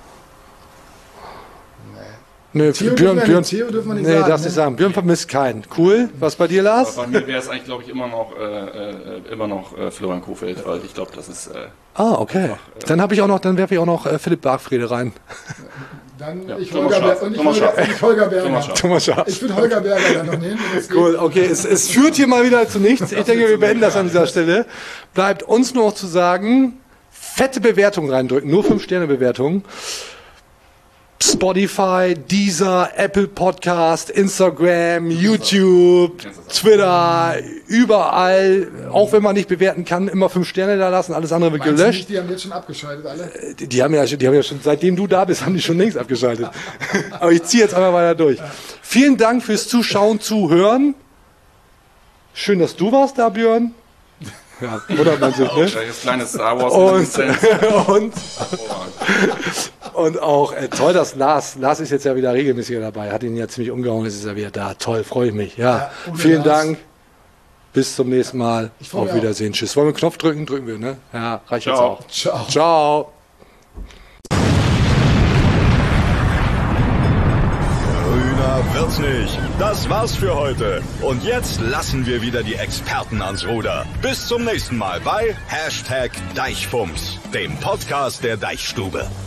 Nee, Theo Björn, Björn, Theo dürfen wir nicht nee, sagen. darfst ne? nicht sagen. Björn vermisst keinen. Cool. Was bei dir, Lars? Aber bei mir wäre es eigentlich, glaube ich, immer noch, äh, äh, immer noch äh, Florian Kohfeldt, weil ich glaube, das ist... Äh, ah, okay. Einfach, äh, dann habe ich auch noch, dann werfe ich auch noch äh, Philipp Bargfrede rein. Dann ja, ich Holger, Ber und ich Holger, und ich Holger Berger. Thomas Schaaf. Ich würde Holger Berger dann noch nehmen. Cool, okay. Es, es führt hier mal wieder zu nichts. Ich denke, wir beenden das an dieser Stelle. Bleibt uns nur noch zu sagen, fette Bewertung reindrücken. Nur fünf Sterne Bewertung. Spotify, Deezer, Apple Podcast, Instagram, YouTube, Twitter, überall. Auch wenn man nicht bewerten kann, immer fünf Sterne da lassen. Alles andere wird Meinst gelöscht. Nicht, die haben jetzt schon abgeschaltet, alle? Die, die, haben ja, die haben ja schon, seitdem du da bist, haben die schon längst abgeschaltet. Aber ich ziehe jetzt einmal weiter durch. Vielen Dank fürs Zuschauen, Zuhören. Schön, dass du warst da, Björn. Ja, oder man sich, ne? Kleines Star Wars und, und, und auch äh, toll, dass Lars, Lars ist jetzt ja wieder regelmäßiger dabei, hat ihn ja ziemlich umgehauen, jetzt ist er wieder da. Toll, freue ich mich. Ja, ja vielen Lars. Dank. Bis zum nächsten Mal. Auf Wiedersehen. Auch. Tschüss. Wollen wir einen Knopf drücken? Drücken wir, ne? Ja, reicht jetzt auch. Ciao. Ciao. Wird's nicht. Das war's für heute. Und jetzt lassen wir wieder die Experten ans Ruder. Bis zum nächsten Mal bei Hashtag Deichfumms, dem Podcast der Deichstube.